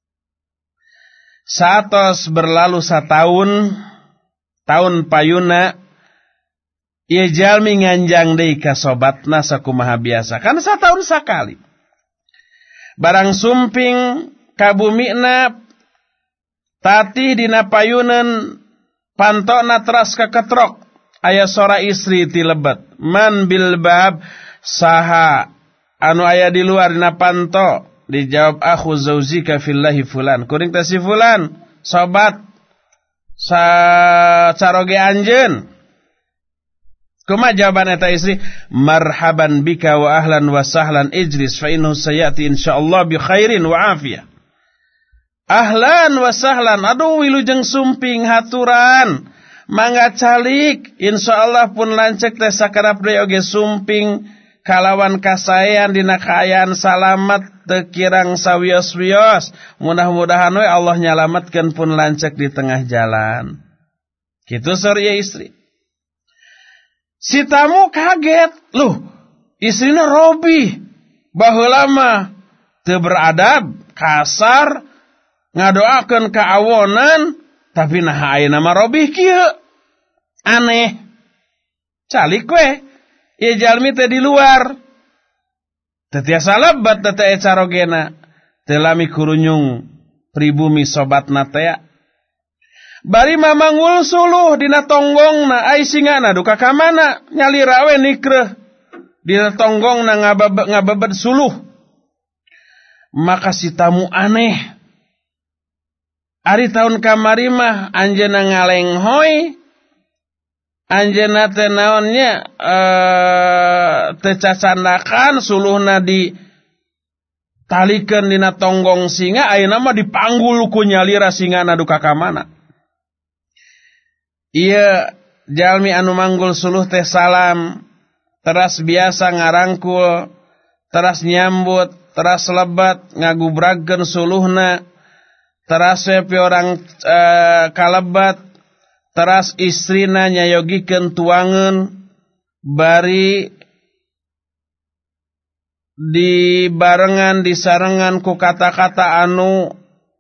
Satos berlalu sataun tahun payuna ieu jalmi nganjang deui ka sobatna sakumaha biasa. Kan sataun sakali. Barang sumping ka bumina tatih dina payuneun pantona teras kaketrok aya sora istri ti lebet. Man bil bab saha anu aya di luar dina panto? Dijawab akhu zauzika fillahi fulan. Kuring teh si fulan, sobat sa caroge anjeun. Kumaha jawaban eta istri? Marhaban bika wa ahlan wa sahlan ijlis fa innahu sayati insyaallah bi khairin wa afiyah. Ahlan wa sahlan, aduh wilujeng sumping haturan. Mangga calik, insyaallah pun lancek teh sakarap deui oge sumping kalawan kasaean dina kaayaan salamet teu kirang sawios-wios. Mudah-mudahan we Allah nyalametkeun pun lancek di tengah jalan. Kitu seueur istri. Si tamu kaget, loh, istrina Robi, baheula mah teu beradab, kasar, ngadoakeun ka awonan, tapi nah ayeuna mah Robi kieu. Aneh. Calik we, ieu jalmi teh di luar. Teu tiasa lebat teh teh carogena, teu lami kurunyung pribumi sobatna teh. Bari mamangul suluh dina tonggongna ai singana duka ka mana nyalira we nikreh dina tonggongna ngabebe, ngabebed suluh. Maka si tamu aneh. Ari taun kamari mah anjeunna ngalenghoy, anjeunna teh naonnya eh teu cacandakan suluhna di talikeun dina tonggong singa, ayeuna mah dipanggul ku nyalira singana duka ka mana. Ieu jalmi anu manggul suluh teh salam, teras biasa ngarangkul, teras nyambut, teras lebat ngagubragkeun suluhna. Teras we orang e, kalebat, teras istrina nyayogikeun tuangeun, bari dibarengan disarengan ku kata-kata anu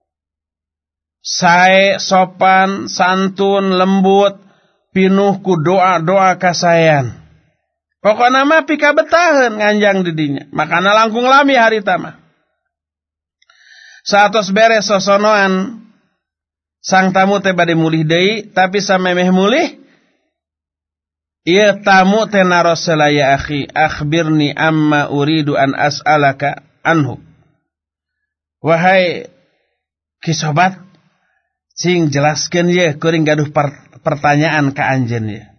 sae, sopan, santun, lembut, pinuh ku doa-doa kasayan. Pokona mah pikabetaheun nganjang di dinya, makana langkung lami harita mah. Saatos beres sosonoan, sang tamu teh bade mulih deui, tapi samemeh mulih, ieu tamu teh naros ya akhi, akhbirni amma uridu an as'alaka anhu. Wahai kisobat, sing jelaskeun ye, kuring gaduh pertanyaan ka anjeun ye.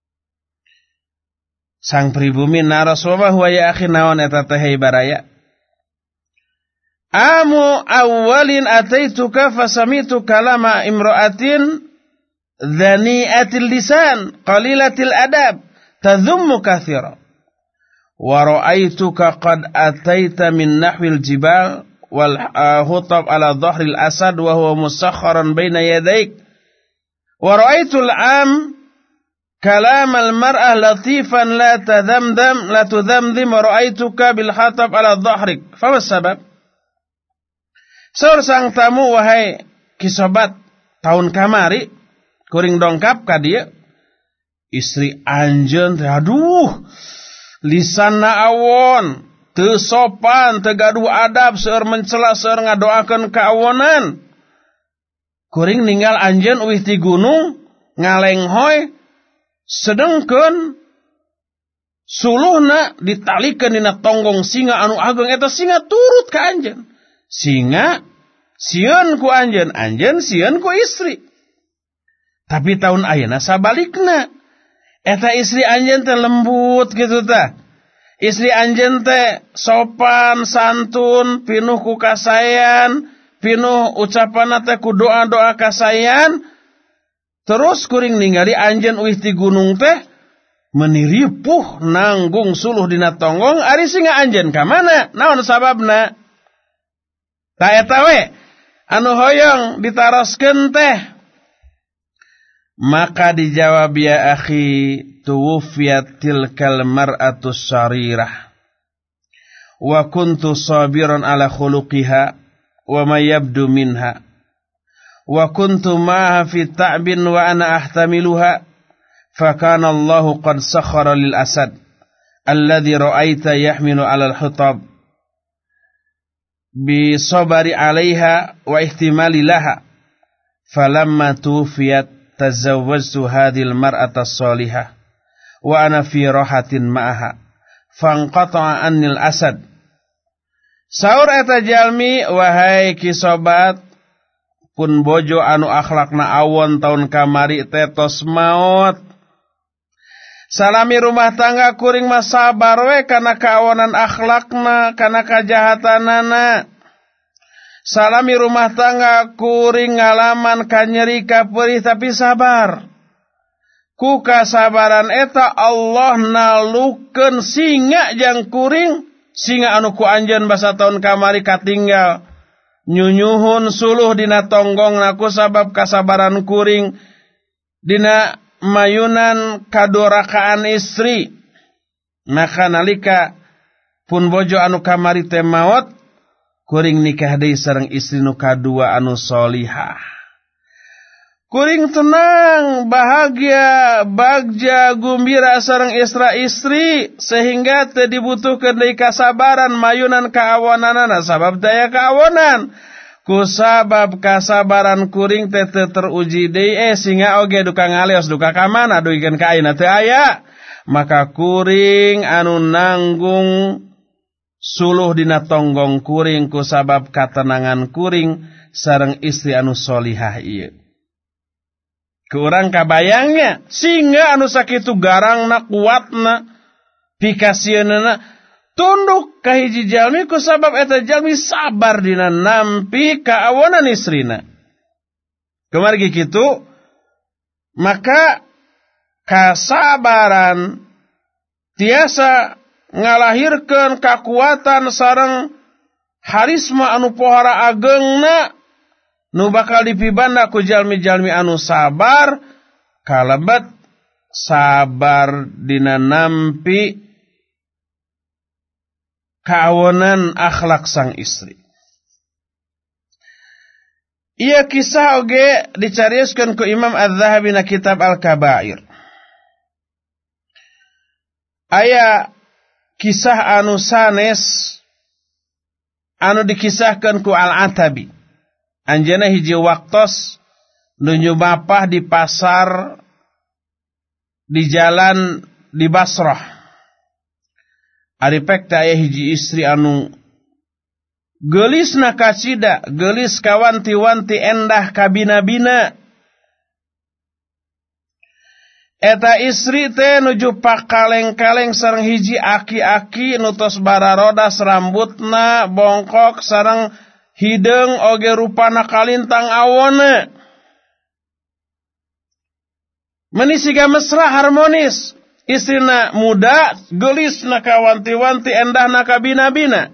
Sang pribumi naros wa huwa ya akhi naon eta teh baraya. Amu awalin ataituka fasamitu kalama imra'atin dhani'atil lisan qalilatil adab tadhummu kathira wa ra'aituka qad ataita min nahwil jibal wal hutab ala dhahril asad wa huwa musakharan baina yadayk wa ra'aitul am kalamal mar'ah latifan la tadhamdam la tudhamdhim wa ra'aituka bil hatab ala dhahrik fa sabab. Saur sang tamu wahai kisobat, tahun kamari kuring dongkap ka dieu istri anjeun teh aduh lisanna awon teu sopan teu gaduh adab seueur mencela seueur ngadoakeun ka awonan. Kuring ninggal anjeun uwih ti gunung ngalenghoy sedengkeun suluhna ditalikeun dina tonggong singa anu agung eta singa turut ka anjeun. Singa sieun ku anjeun, anjeun sieun ku istri. Tapi tahun ayeuna sabalikna. Eta istri anjeun teh lembut kitu tah. Istri anjeun teh sopan, santun, pinuh ku kasayan, pinuh ucapanna teh ku doa-doa kasayan. Terus kuring ningali anjeun uih ti gunung teh meuni ripuh nanggung suluh dina tonggong, ari singa anjeun ka mana? Naon sababna? Ta eta we anu hoyong ditaroskeun teh. Maka dijawab ya akhi, tuwfiyat tilkal mar'atu sarirah wa kuntu sabiran ala khuluqiha wa ma yabdu minha wa kuntu ma'aha fi ta'bin wa ana ahtamiluha fa kana Allahu qad sakhara lil asad alladhi ra'aita yahmilu ala al-hutab bi sabari 'alaiha wa ihtimali laha falamma tuwfiyat tazawwajtu hadhil mar'ata as-salihah wa ana fi rahatin ma'aha fanqata'a annil asad. Saur eta jalmi wahai kisobat pun bojo anu akhlakna awon taun kamari tetos maot. Salami rumah tangga kuring mah sabar we kana kaawanan akhlakna, kana kajahatanana. Salami rumah tangga kuring ngalaman ka nyeri ka perih tapi sabar. Ku kasabaran eta Allah nalukeun singa jang kuring, singa anu ku anjeun basa taun kamari katinggal. Nyunyuhun suluh dina tonggongna ku sabab kasabaran kuring dina mayunan kadorakaan istri. Maka nalika pun bojo anu kamari teh maot, kuring nikah deui sareng istri nu kadua anu solihah. Kuring tenang, bahagia, bagja, gumbira sareng istra-istri sehingga teu dibutuhkeun deui kasabaran mayunan kaawananana sabab daya kaawanan. Kusabab kasabaran kuring teh teu teruji deui eh singa oge duka ngaleos duka ka mana duikeun ka ayeuna teu aya. Maka kuring anu nanggung suluh dina tonggong kuring kusabab katenangan kuring sareng istri anu solihah ieu. Ke urang kabayangnya singa anu sakitu garangna kuatna pikasieunna tunduk ka hiji jalmi kusabab eta jalmi sabar dina nampi kaawanan istrina. Kumargi kitu maka kasabaran tiasa ngalahirkeun kakuatan sareng harisma anu pohara ageungna nu bakal dipibanda ku jalmi-jalmi anu sabar kalebet sabar dina nampi kaawanan akhlak sang istri. Ieu kisah oge dicarioskeun ku Imam Az-Zahabi na kitab Al-Kabair. Aya kisah anu sanes anu dikisahkeun ku Al-Atabi. Anjeunna hiji waktos nu nyumapah di pasar di jalan di Basrah. Ari pek teh aya hiji istri anu geulisna kacida, geulis kawanti-wanti endah kabina-bina. Eta istri teh nuju pakaleng-kaleng sareng hiji aki-aki nu tos bararodas rambutna bongkok sareng hideung oge rupana kalintang awona. Meuni siga mesra harmonis. Istrina muda, geulisna kawanti-wanti, endahna kabina-bina.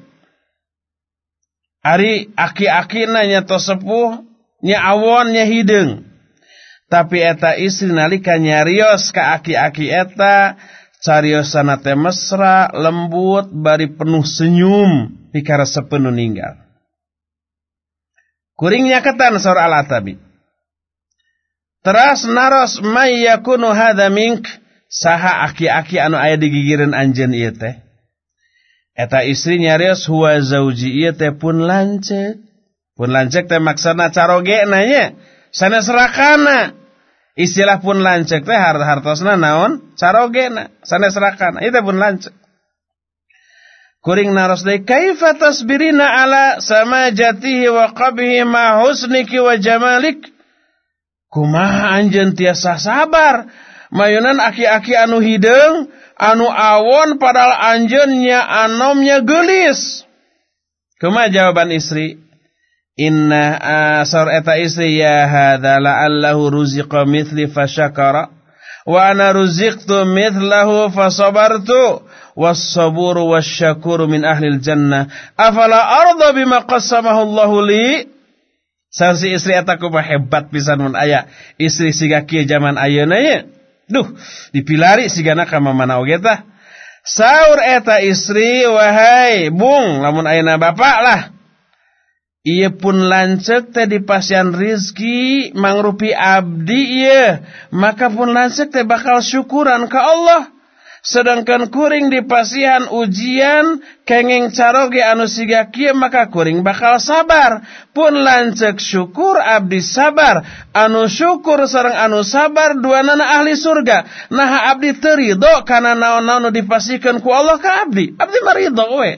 Ari aki-akina nya tos sepuh, nya awon, nya hideung. Tapi eta istri nalika nyarios ka aki-aki eta, cariosana teh mesra, lembut, bari penuh senyum, pikaresepeun nu ninggal. Kuring nyaketan saur Al-Atabi. Teras naros may yakunu hadza mink, saha aki-aki anu aya di gigireun anjeun ieu teh. Eta istri nyarios huwa zauji ieu teh pun lanceuk. Pun lanceuk teh maksudna carogena nya, sanes rakana. Istilah pun lanceuk teh hartosna naon? Carogena, sanes rakana. Ieu teh pun lanceuk. Kuring naros deui kaifa tasbirina ala samajatihi wa qabhi ma husniki wa jamalik. Kumaha anjeun tiasa sabar mayunan aki-aki anu hideung anu awon padahal anjeun nya anomnya geulis. Kumaha jawaban istri? Inna asar eta istri ya hadza la'allahu ruziqa mithli fasyakara wa ana ruziqtu mithlahu fasabartu. Was-saburu wasyakuru min ahlil jannah afala arda bima qassamahu Allahu li. Sarsi istri eta kumaha hebat pisan mun aya istri siga kieu zaman ayeuna ye. Duh, dipilari sigana ka mamana oge tah. Saur eta istri, wahai bung lamun ayeuna bapak lah. Ieu pun lanceuk teh dipasian rizki mangrupi abdi ieu, maka pun lanceuk teh bakal syukuran ka Allah. Sedangkan kuring dipasihan ujian kenging caroge anu siga kieu maka kuring bakal sabar. Pun lanceuk syukur abdi sabar. Anu syukur sareng anu sabar duanana ahli surga. Nah abdi teu ridho kana naon-naon nu dipasihkeun ku Allah ka abdi. Abdi mah ridho we.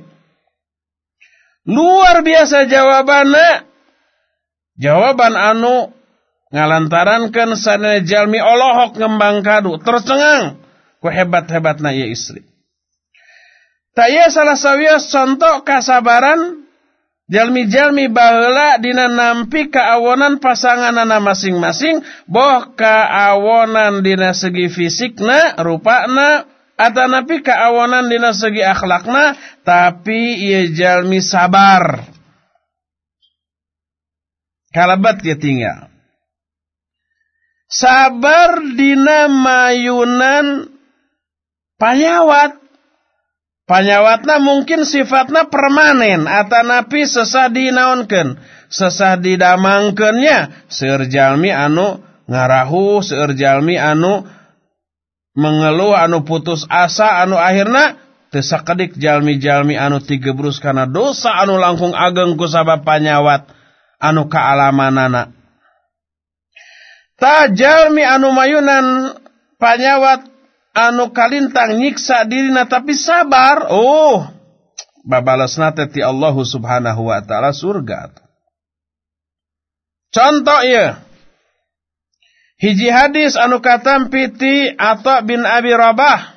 Luar biasa jawabanna. Jawaban anu ngalantarankeun sanes jalmi olohok ngembang kadu tercengang. ku hebat-hebatna ieu istri. Ta ieu salah sawios contoh kasabaran jalmi-jalmi baheula dina nampi kaawonan pasanganana masing-masing, boh kaawonan dina segi fisikna, rupana, atanapi kaawonan dina segi akhlakna, tapi ieu jalmi sabar. Kalabat ieu tinggal. Sabar dina mayunan panyawat. Panyawatna mungkin sifatna permanen, atanapi sesah dinaonkeun, sesah didamangkeunnya, seueur jalmi anu ngarahu, seueur jalmi anu mengeluh, anu putus asa, anu akhirna teu sakedik jalmi-jalmi anu tigebrus kana dosa anu langkung ageng ku sabab panyawat anu kaalamanana. Ta jalmi anu mayunan panyawat anu kalintang nyiksa dirina tapi sabar, oh babalasna teh ti Allah Subhanahu wa taala surga. Contoh ieu. Hiji hadis anu katampi ti Atha bin Abi Rabah.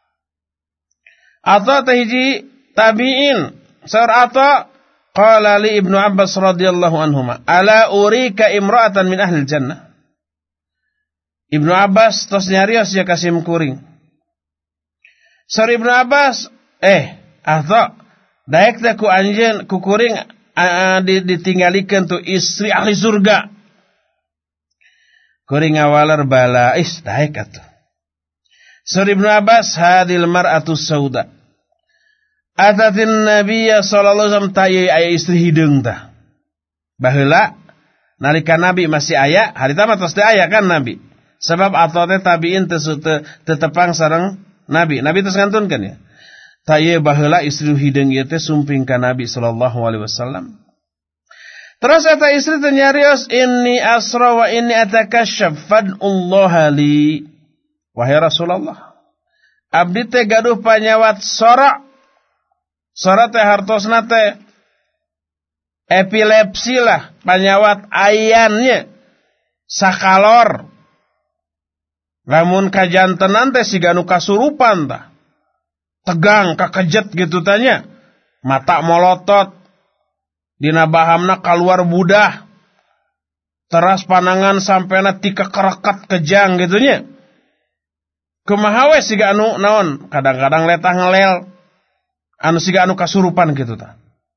Atha teh hiji tabi'in. Saur Atha qala li Ibnu Abbas radhiyallahu anhuma, "Ala urika imra'atan min ahli jannah." Ibnu Abbas tos nyarios ya kasim kuring. Sari Ibnu Abbas, eh, Atha, daek teh ku anjeun ku kuring uh, ditinggalikeun tu istri ahli surga. Kuring awaler bala, is daek atuh. Sari Ibnu Abbas, hadil mar'atu sauda. Atatin Nabiyya sallallahu alaihi wasallam tayi aya istri hideung tah. Baheula nalika Nabi masih aya, harita mah tos teu aya kan Nabi. Sebab Atha teh tabiin teu tetepang sareng Nabi. Nabi teh ngantunkeun ya. Ta ieu baheula istri hideung ieu teh sumping ka Nabi sallallahu alaihi wasallam. Terus eta istri teh nyarios, inni asra wa inni atakasyaf fad'ullaha li. Wahai Rasulullah, abdi teh gaduh panyawat sora. Sora teh hartosna teh epilepsi lah, panyawat ayannya sakalor. Lamun kajantenan teh siga nu kasurupan tah. Tegang, kakejet gitu tanya. Mata molotot. Dina bahamna kaluar budah. Teras panangan sampena ti kekerekat kejang gitunya. Kumaha we siga anu naon? Kadang-kadang letah ngelel. Anu siga anu kasurupan gitu tah.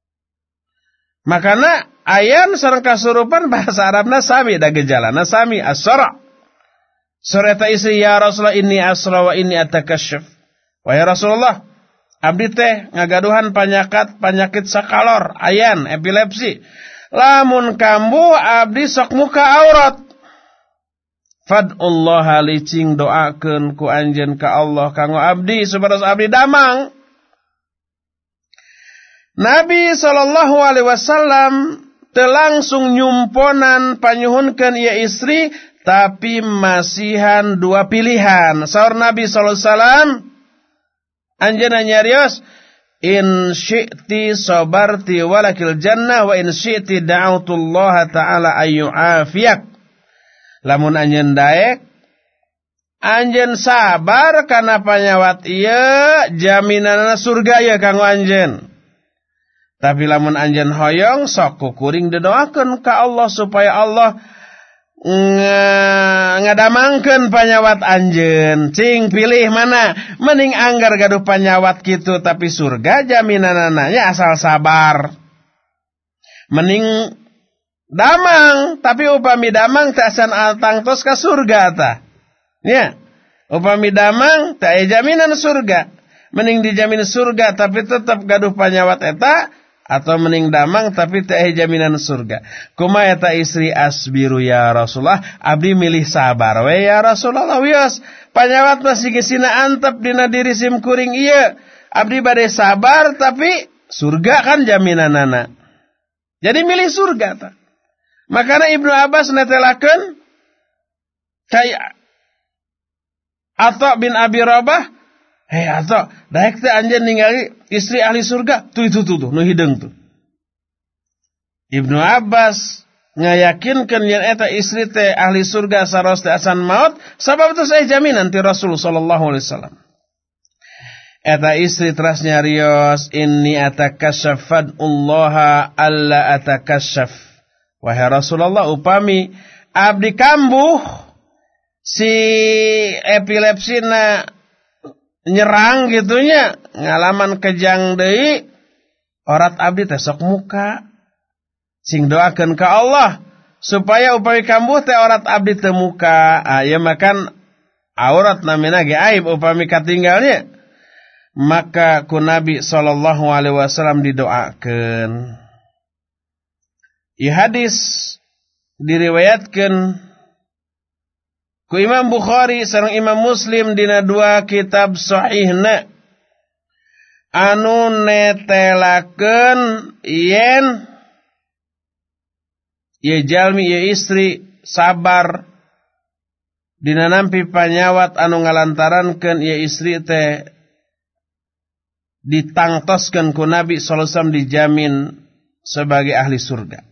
Makana ayan sareng kasurupan bahasa Arabna sami da gejalana sami as-sara'. Sureta istri, ya Rasulullah inni asra wa inni atakasyaf. Wahai Rasulullah, abdi teh ngagaduhan panyakat panyakit sakalor, ayan, epilepsi. Lamun kambuh abdi sok muka aurat. Fad'ullaha licing doakeun ku anjeun ka Allah kanggo abdi supados abdi damang. Nabi sallallahu alaihi wasallam teu langsung nyumponan panyuhunkeun ieu istri, tapi masihan dua pilihan. Saur Nabi sallallahu alaihi wasallam, anjeunna nyarios, in syi'ti sabarti walakil jannah wa in syi'ti da'autullaha ta'ala ayyu'afiyak. Lamun anjeun daek, anjeun sabar kana panyawat ieu, jaminanna surga ya kanggo anjeun. Tapi lamun anjeun hoyong, sok kuring didoakeun ka Allah supaya Allah ngadamangkeun panyawat anjeun. Cing pilih mana? Mending anggar gaduh panyawat kitu tapi surga jaminanana nya asal sabar. Mending damang tapi upami damang teu asan altangtos ka surga tah. Nya, upami damang teu aya jaminan surga. Mending dijamin surga tapi tetap gaduh panyawat eta, atau mending damang tapi teh jaminan surga. Kumaha eta istri, asbiru ya Rasulullah, abdi milih sabar we ya Rasulullah. Wios panyawat masih gesina antep dina diri sim kuring ieu. Abdi bade sabar tapi surga kan jaminanana. Jadi milih surga ta. Makana Ibnu Abbas netelakeun kayak Atha bin Abi Rabah, hei Atha, daek teh anjeun ningali istri ahli surga. Tuh itu tuh tuh nu hideung tuh. Ibnu Abbas ngayakinkeun yen eta istri teh ahli surga saros teh asan maut, sabab itu saya jaminan ti Rasul sallallahu alaihi wasallam. Eta istri teras nyarios, inni atakasyafad Allah alla atakasyaf. Wahai Rasulullah, upami abdi kambuh si epilepsina nyerang gitunya, ngalaman kejang deui, orat abdi teh sok muka. Sing doakeun ka Allah supaya upami kambuh teh orat abdi teu muka. Ah ieu makan aurat namina ge aib upami katinggalnya. Maka ku Nabi sallallahu alaihi wasallam didoakeun. Ieu hadis diriwayatkeun ku Imam Bukhari sareng Imam Muslim dina dua kitab sahihna anu netelakeun yen ieu jalmi ieu istri sabar dina nampi panyawat anu ngalantarankeun ieu istri teh ditangtoskeun ku Nabi sallallahu alaihi wasallam dijamin sebagai ahli surga.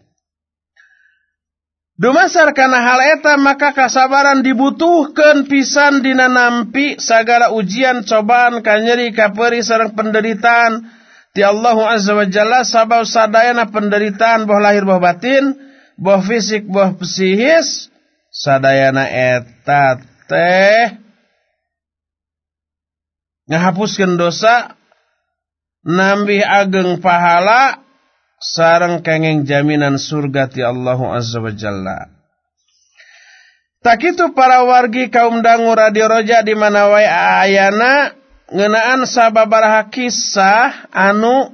Dumasar kana hal eta maka kasabaran dibutuhkeun pisan dina nampi sagala ujian cobaan kanyeri kapeuri sareng penderitaan ti Allah Azza wa Jalla sabab sadayana penderitaan boh lahir boh batin, boh fisik boh psikis, sadayana eta teh ngahapuskeun dosa, nambih ageng pahala sareng kenging jaminan surga ti Allah Azza wa Jalla. Tak itu para wargi kaum dangu Radio Roja di mana wae ayana ngeunaan sababaraha kisah anu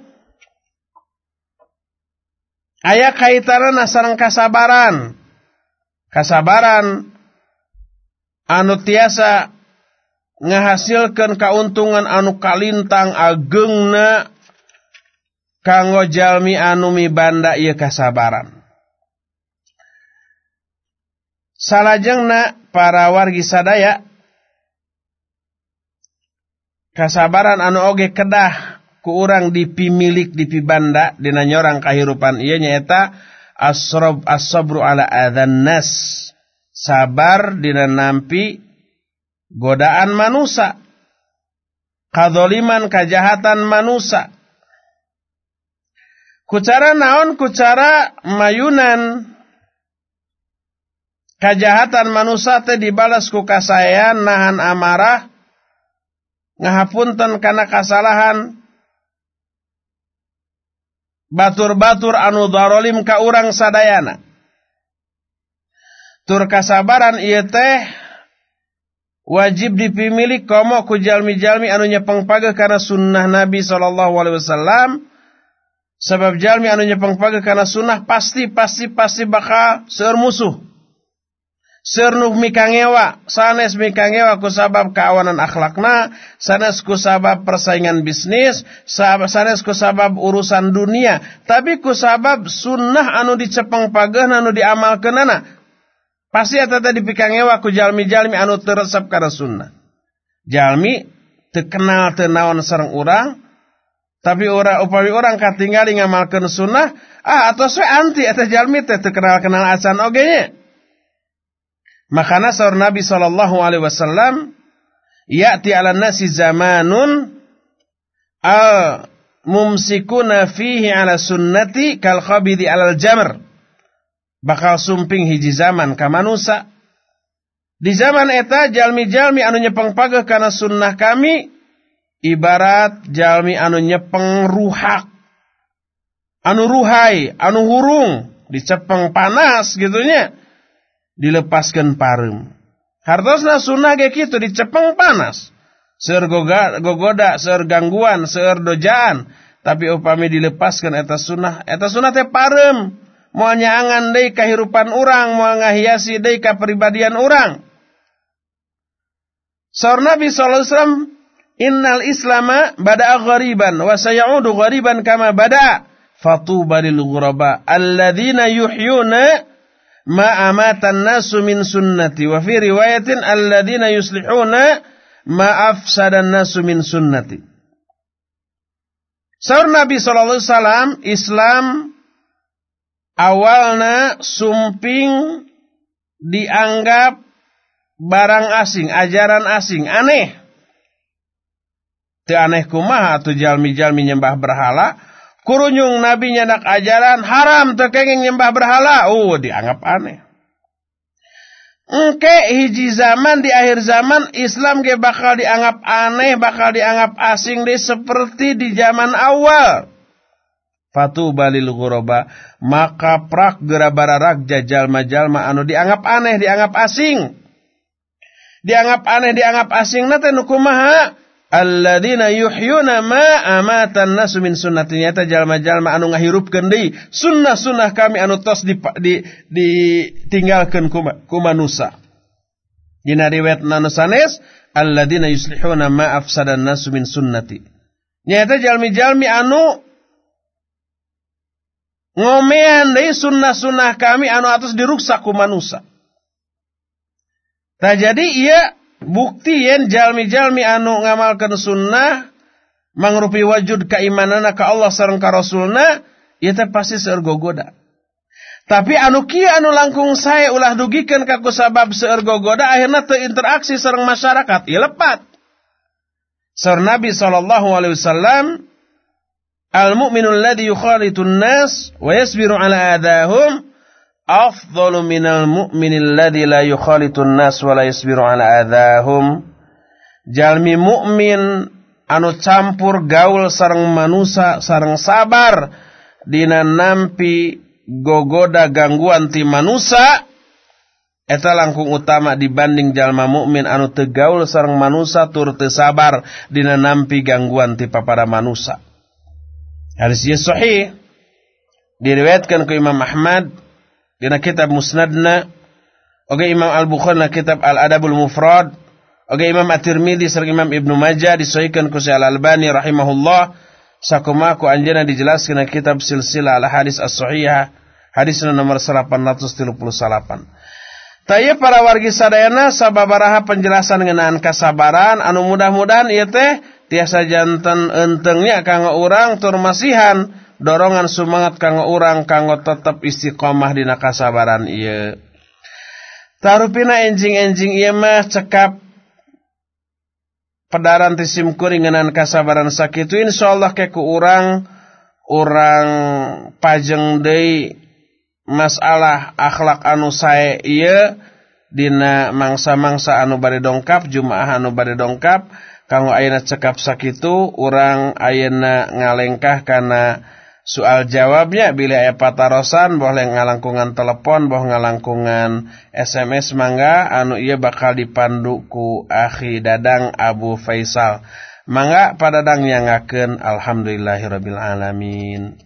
aya kaitanana sareng kasabaran. Kasabaran anu tiasa ngahasilkeun kauntungan anu kalintang ageungna kanggo jalmi anu mibanda ieu kasabaran. Salajengna para wargi sadaya, kasabaran anu oge kedah ku urang dipimilik dipibanda dina nyorang kahirupan ieu nyaeta as-sabr as-sabru ala adzan nas. Sabar dina nampi godaan manusia, kadzaliman kajahatan manusia. Kucara naon kucara mayunan kajahatan manusia teh dibalas ku kasaean nahan amarah ngahapunten kana kasalahan batur-batur anu dzalim ka urang sadayana. Tur kasabaran ieu teh wajib dipimilik komo ku jalmi-jalmi anu nyepeng pageh kana sunnah Nabi sallallahu alaihi wasallam. Sebab jalmi anu nyepeng pageh kana sunnah pasti pasti pasti bakal seueur musuh. Seueur nu mikangewa, sanes mikangewa ku sabab kaawanan akhlakna, sanes ku sabab persaingan bisnis, sanes ku sabab urusan dunia, tapi ku sabab sunnah anu dicepeng pageh anu diamalkeunana. Pasti eta teh dipikangewa ku jalmi-jalmi anu teu resep kana sunnah. Jalmi teu kenal teu naon sareng urang, tapi orang upawi orang katinggali ngamalkeun sunnah, ah atos we anti eta jalmi teh teu kenal-kenal acan oge nya. Makana saur Nabi sallallahu alaihi wasallam, ya'ti 'alan nasi zamanun al mumsikuna fihi 'ala sunnati kal khabidi 'alal jamr. Bakal sumping hiji zaman ka manusia. Di zaman eta jalmi-jalmi anu nyepeng pageh kana sunnah kami ibarat jalmi anu nyepeng ruhak, anu ruhai, anu hurung, dicepeng panas gitunya, dilepaskeun pareum. Hartosna sunnah ge kitu dicepeng panas, seueur gogoda, seueur gangguan, seueur dojaan, tapi upami dilepaskeun eta sunnah, eta sunnah teh pareum, moal nyaangan deui kahirupan urang, moal ngahiasi deui kapribadian urang. Saur Nabi sallallahu alaihi wasallam, innal islama bada'a ghariban wa sayaudu ghariban kama bada'a fatuba lil ghuraba alladzina yuhyuna ma amatan nasu min sunnati wa fi riwayatin alladzina yuslihuna ma afsadan nasu min sunnati. Saur Nabi sallallahu alaihi wasallam, Islam awalna sumping dianggap barang asing, ajaran asing, aneh. Teu aneh kumaha atuh jalmi-jalmi nyembah berhala, kurunyung nabi nyadak ajaran haram teu kenging nyembah berhala, oh dianggap aneh. Engke hiji zaman di akhir zaman Islam ge bakal dianggap aneh, bakal dianggap asing deh seperti di zaman awal. Fatu balil ghuraba, maka prak gerabararak jalma-jalma anu dianggap aneh, dianggap asing. Dianggap aneh, dianggap asing na teh nu kumaha? Alladzina yuhyuna ma amatan nasu min sunnati, nyata jalma-jalma anu ngahirupkeun deui sunnah-sunnah kami anu tos di, di, ditinggalkeun ku, ku manusa. Dina riwayat nu sanes alladzina yuslihuna ma afsadan nasu min sunnati, nyata jalmi-jalmi anu ngomean deui sunnah-sunnah kami anu atos diruksak ku manusa. Tah jadi ieu bukti yen jalmi-jalmi anu ngamalkeun sunnah mangrupi wujud keimanana ka Allah sareng ka Rasulna, ieu teh pasti seueur gogoda. Tapi anu kieu anu langkung sae ulah dugikeun ka kusabab seueur gogoda akhirna teu interaksi sareng masyarakat, ieu lepat. Saur Nabi sallallahu alaihi wasallam, al-mu'minul ladzi yukhalitun nas wa yasbiru ala adahum afdalu minal mu'minil ladzi la yukhalitun nas wa la yasbiru ala adahum. Jalmi mukmin anu campur gaul sareng manusa sareng sabar dina nampi gogoda gangguan ti manusa, eta langkung utama dibanding jalma mukmin anu teu gaul sareng manusa tur teu sabar dina nampi gangguan ti papada manusa. Hadis ieu sahih diriwayatkeun ku Imam Ahmad dina kitab Musnadna, oge Imam Al-Bukhari na kitab Al-Adabul Mufrad, oge Imam At-Tirmidzi sareng Imam Ibnu Majah disahihkeun ku Syekh Al-Albani rahimahullah, sakumaha ku anjeunna dijelaskeun na kitab Silsilah Al-Hadis As-Sahihah, hadis nomor salapan ratus tilu puluh salapan. Taya para wargi sadayana sababaraha penjelasan ngeunaan kasabaran anu mudah-mudahan ieu teh tiasa janten entengnya kanggo urang tur masihan dorongan semangat kanggo urang kanggo tetep istiqomah dina kasabaran ieu. Tarupina enjing-enjing ieu mah cekap pedaran ti simkuring ngeunaan kasabaran sakitu insyaallah ke ku urang urang pajeng deui masalah akhlak anu sae ieu dina mangsa-mangsa anu bade dongkap, jumaah anu bade dongkap, kanggo ayeuna cekap sakitu urang ayeuna ngalengkah kana soal jawabnya bila aya patarosan boleh ngalangkungan telepon, boleh ngalangkungan S M S mangga anu ieu bakal dipandu ku Akhi Dadang Abu Faisal. Mangga padadang nyangakeun alhamdulillahirabbil alamin.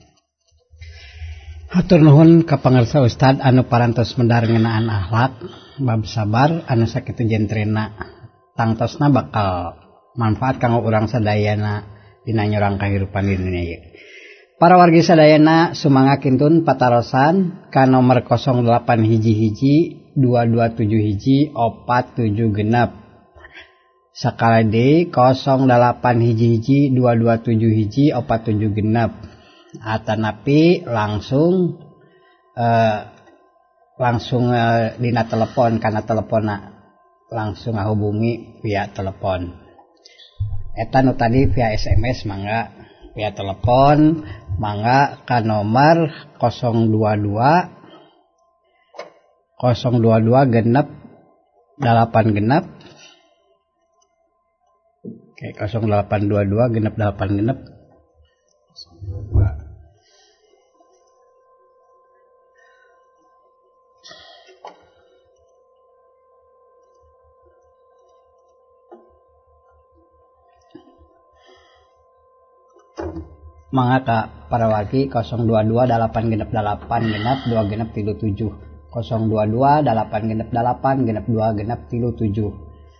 Hatur nuhun ka pangarsa Ustad anu parantos mendar ngeunaan akhlak bab sabar anu sakitu jentrena tangtosna bakal manfaat kanggo urang sadayana dina nyorang kahirupan di dunia ieu. Para wargi sadayana sumangga kintun patarosan ka nomor nol delapan hiji hiji dua dua tujuh hiji opat tujuh genep. Sakali deui nol delapan hiji hiji dua dua tujuh hiji opat tujuh genep. Atanapi langsung eh, langsung eh, dina telepon karena teleponna langsung ngahubungi via telepon. Eta nu tadi via S M S mangga, via telepon mangga ka nomor nol dua dua nol dua dua genep delapan genep. Oke, nol delapan dua dua genep delapan genep. Mangga para wargi nol dua dua delapan genep delapan genep dua genep tilu tujuh nol dua dua delapan genep delapan genep dua genep tilu tujuh.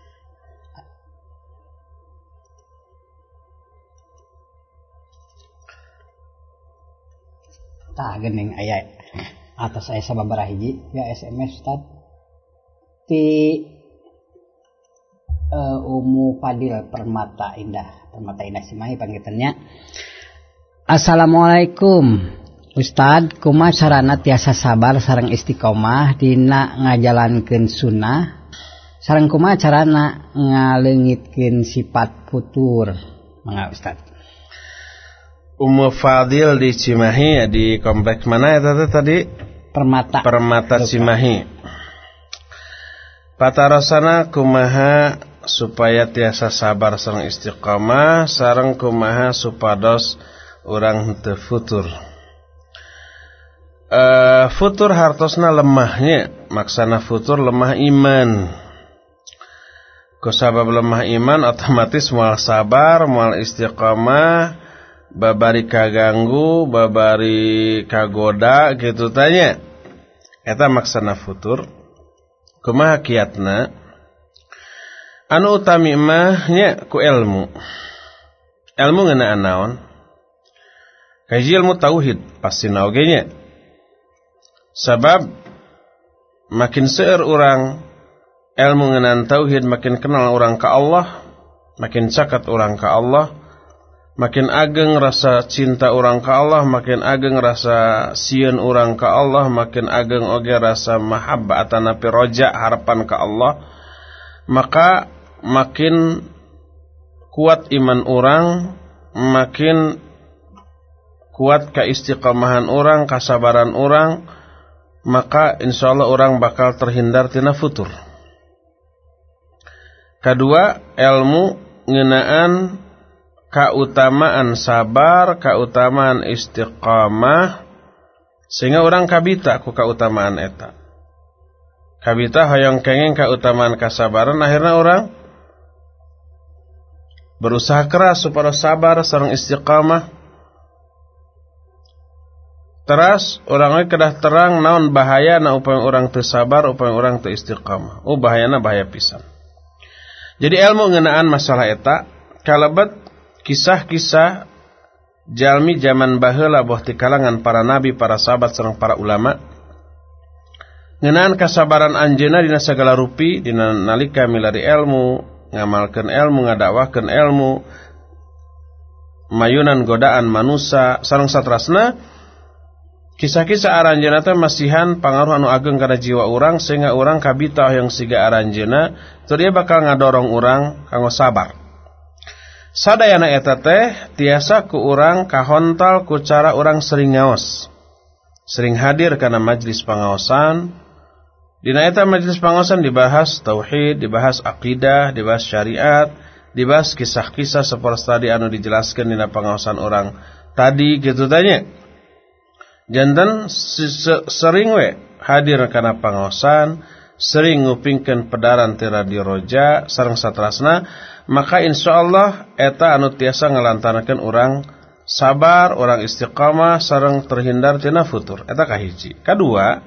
Tah geuning aya atas aya sababaraha hiji ya S M S Ustad ti uh, Umu Fadil Permata Indah Permata Indah Cimahi panggitannya. Assalamualaikum Ustad, kumaha carana tiasa sabar sareng istiqomah dina ngajalankeun sunnah sareng kumaha carana ngaleungitkeun sifat futur? Mangga Ustad. Ummu Fadil di Cimahi, ya, di kompleks mana ya tadi? Permata. Permata Cimahi. Patarosana kumaha supaya tiasa sabar sareng istiqomah sareng kumaha supados urang teu futur. Uh, futur hartosna lemahnya, maksana futur lemah iman. Kusabab lemah iman otomatis moal sabar, moal istiqomah, babari kaganggu, babari kagoda gitu tanya. Eta maksana futur. Kumaha kiatna? Anu utami mah nya ku ilmu. Ilmu ngeunaan naon? Kaji ilmu tauhid pasti naoge nya. Sabab makin seueur urang ilmu ngeunaan tauhid, makin kenal urang ka Allah, makin caket urang ka Allah, makin ageng rasa cinta urang ka Allah, makin ageng rasa sieun urang ka Allah, makin ageng oge rasa mahabbah atanapi roja harapan ka Allah, maka makin kuat iman urang, makin kuat keistiqomahan urang, kasabaran urang, maka insyaallah orang bakal terhindar tina futur. Kedua, ilmu ngeunaan kautamaan sabar, kautamaan istiqamah, sehingga orang kabita ku kautamaan eta. Kabita hoyong kengeng kautamaan kasabaran, akhirnya orang berusaha keras supaya sabar sareng istiqamah. Teras orang we kedah terang naon bahaya na upaya orang teu sabar, upaya orang teu istiqamah. Oh bahayana bahaya pisan. Jadi ilmu ngeunaan masalah eta kalebet kisah-kisah jalmi zaman baheula boh ti kalangan para nabi, para sahabat sareng para ulama. Ngeunaan kasabaran anjeunna dina sagala rupi, dina nalika milari ilmu, ngamalkeun ilmu, ngadakwahkeun ilmu, mayunan godaan manusia sareng satrasna. Kisah-kisah aranjeunna teh masihan pangaruh anu ageng kana jiwa urang sehingga urang kabita hoyong siga aranjeunna teu dia bakal ngadorong urang kanggo sabar. Sadayana eta teh tiasa ku urang kahontal ku cara urang sering ngaos. Sering hadir kana majelis pangaosan. Dina eta majelis pangaosan dibahas tauhid, dibahas akidah, dibahas syariat, dibahas kisah-kisah saperti tadi anu dijelaskeun dina pangaosan urang tadi gitu tanya. Janten sering we hadir kana pangaosan, sering ngupingkeun pedaran ti radio Roja sareng satrasna, maka insyaallah eta anu tiasa ngalantarkeun urang sabar, urang istiqamah sareng terhindar tina futur. Eta kahiji. Kadua,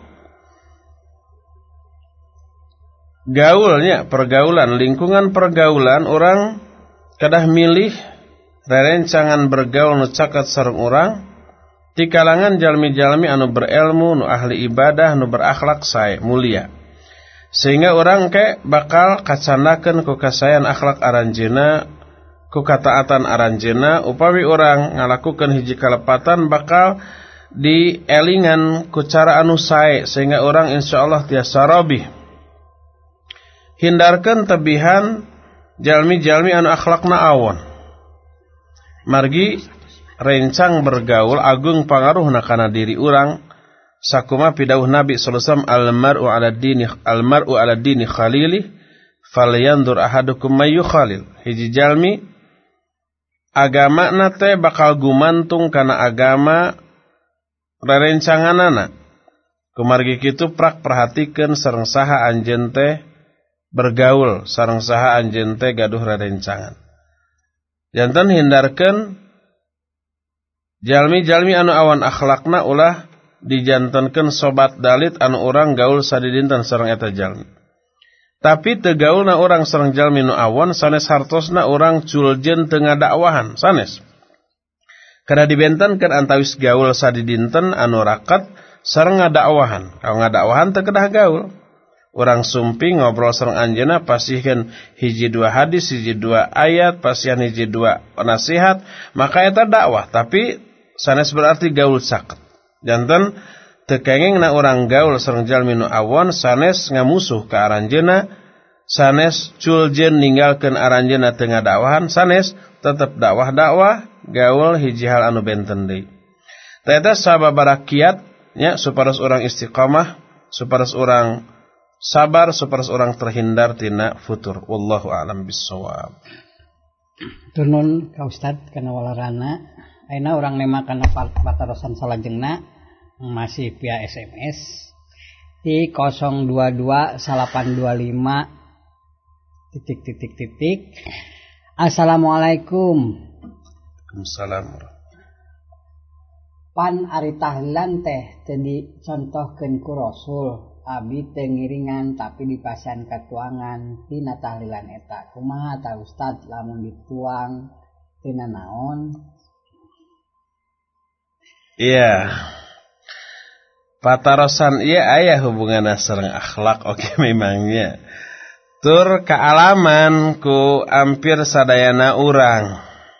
gaulnya, pergaulan, lingkungan pergaulan urang kedah milih rerencangan bergaul nu caket sareng urang di kalangan jalmi-jalmi anu berilmu, nu ahli ibadah, nu berakhlak sae, mulia. Sehingga orang ke bakal kacandakeun ku kasayan akhlak aranjeuna, ku kataatan aranjeuna, upawi orang ngalakukeun hiji kalepatan bakal dielingan ku cara anu sae, sehingga orang insyaallah tiasa robih. Hindarkeun tebihan jalmi-jalmi anu akhlakna awon. Margi rencang bergaul agung pangaruhna kana diri urang sakuma pidauh Nabi sallallahu alaihi wasallam al-mar'u 'ala dini al-mar'u 'ala dini khalili falyanzur ahadukum may yukhalil. Hiji jalmi agamana teh bakal gumantung kana agama rerencanganana. Kumargi kitu prak perhatikeun sareng saha anjeun teh bergaul, sareng saha anjeun teh gaduh rerencangan. Janten hindarkeun jalmi-jalmi anu awan akhlakna ulah dijantankeun sobat dalit anu urang gaul sadidinten sareng eta jalmi. Tapi teu gaulna urang sareng jalmi nu awan sanes hartosna urang culjeun teu ngadakwahan sanes. Kada dibentenkeun antawis gaul sadidinten anu raket sareng ngadakwahan. Kalau ngadakwahan teu kedah gaul. Urang sumpi ngobrol sareng anjeunna pasihkeun hiji dua hadis, hiji dua ayat, pasihan hiji dua nasihat, maka eta dakwah, tapi sanes berarti gaul caket. Janten teu kengengna urang gaul sareng jalmi nu awon sanes ngamusuh ka aranjeunna, sanes culjeun ninggalkeun aranjeunna teu ngadakwahan, sanes tetep dakwah-dakwah gaul hiji hal anu benten deui. Tah eta sababaraha kiat nya supados urang istiqamah, supados urang sabar, supados urang terhindar tina futur. Wallahu a'lam bissawab. Turun ka Ustad kana walarana ayeuna urang nema kana patarosan salajengna masih via S M S di nol dua dua delapan dua lima titik titik titik. Assalamualaikum. Waalaikumsalam. Pan ari tahlilan teh teu dicontohkeun ku Rasul, abi teu ngiringan tapi dipasan katuangan tina tahlilan eta. Kumaha tah Ustad lamun dituang tina naon? Iya. Patarosan ieu aya hubunganna sareng akhlak oke memangnya. Tur kaalaman ku ampir sadayana urang.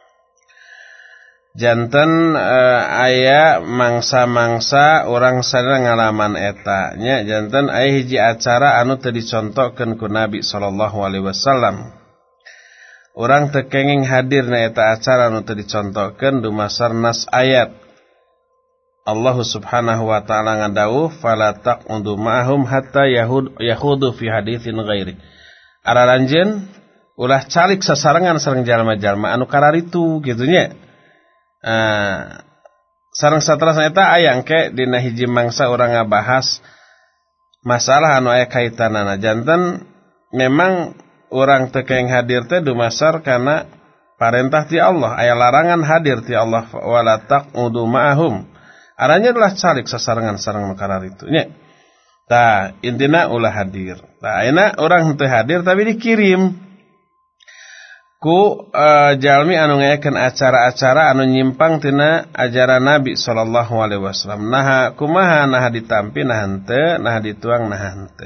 Janten uh, aya mangsa-mangsa urang sadaya ngalaman eta nya, janten aya hiji acara anu teu dicontohkeun ku Nabi sallallahu alaihi wasallam. Urang teu kenging hadir na eta acara anu teu dicontohkeun dumasar nas ayat. Allah subhanahu wa ta'ala ngadawuh fala taqudu ma'hum hatta yahud yahudu fi haditsin ghairi. Araranjeun ulah calik sasarengan sareng jalma-jalma anu kararitu kitu nya. Uh, sareng saterusna eta aya engke dina hiji mangsa urang ngabahas masalah anu aya kaitanana. Janten memang urang teu kenging hadir teh dumasar kana parentah ti Allah, aya larangan hadir ti Allah wala taqudu ma'hum. Aranya adalah calik sasarengan sareng nu kararitu nya. Tah intina ulah hadir. Tah ayeuna urang teu hadir tapi dikirim ku uh, jalmi anu ngayakeun acara-acara anu nyimpang tina ajaran Nabi sallallahu alaihi wasallam. Naha kumaha naha ditampi naha henteu, naha dituang naha henteu.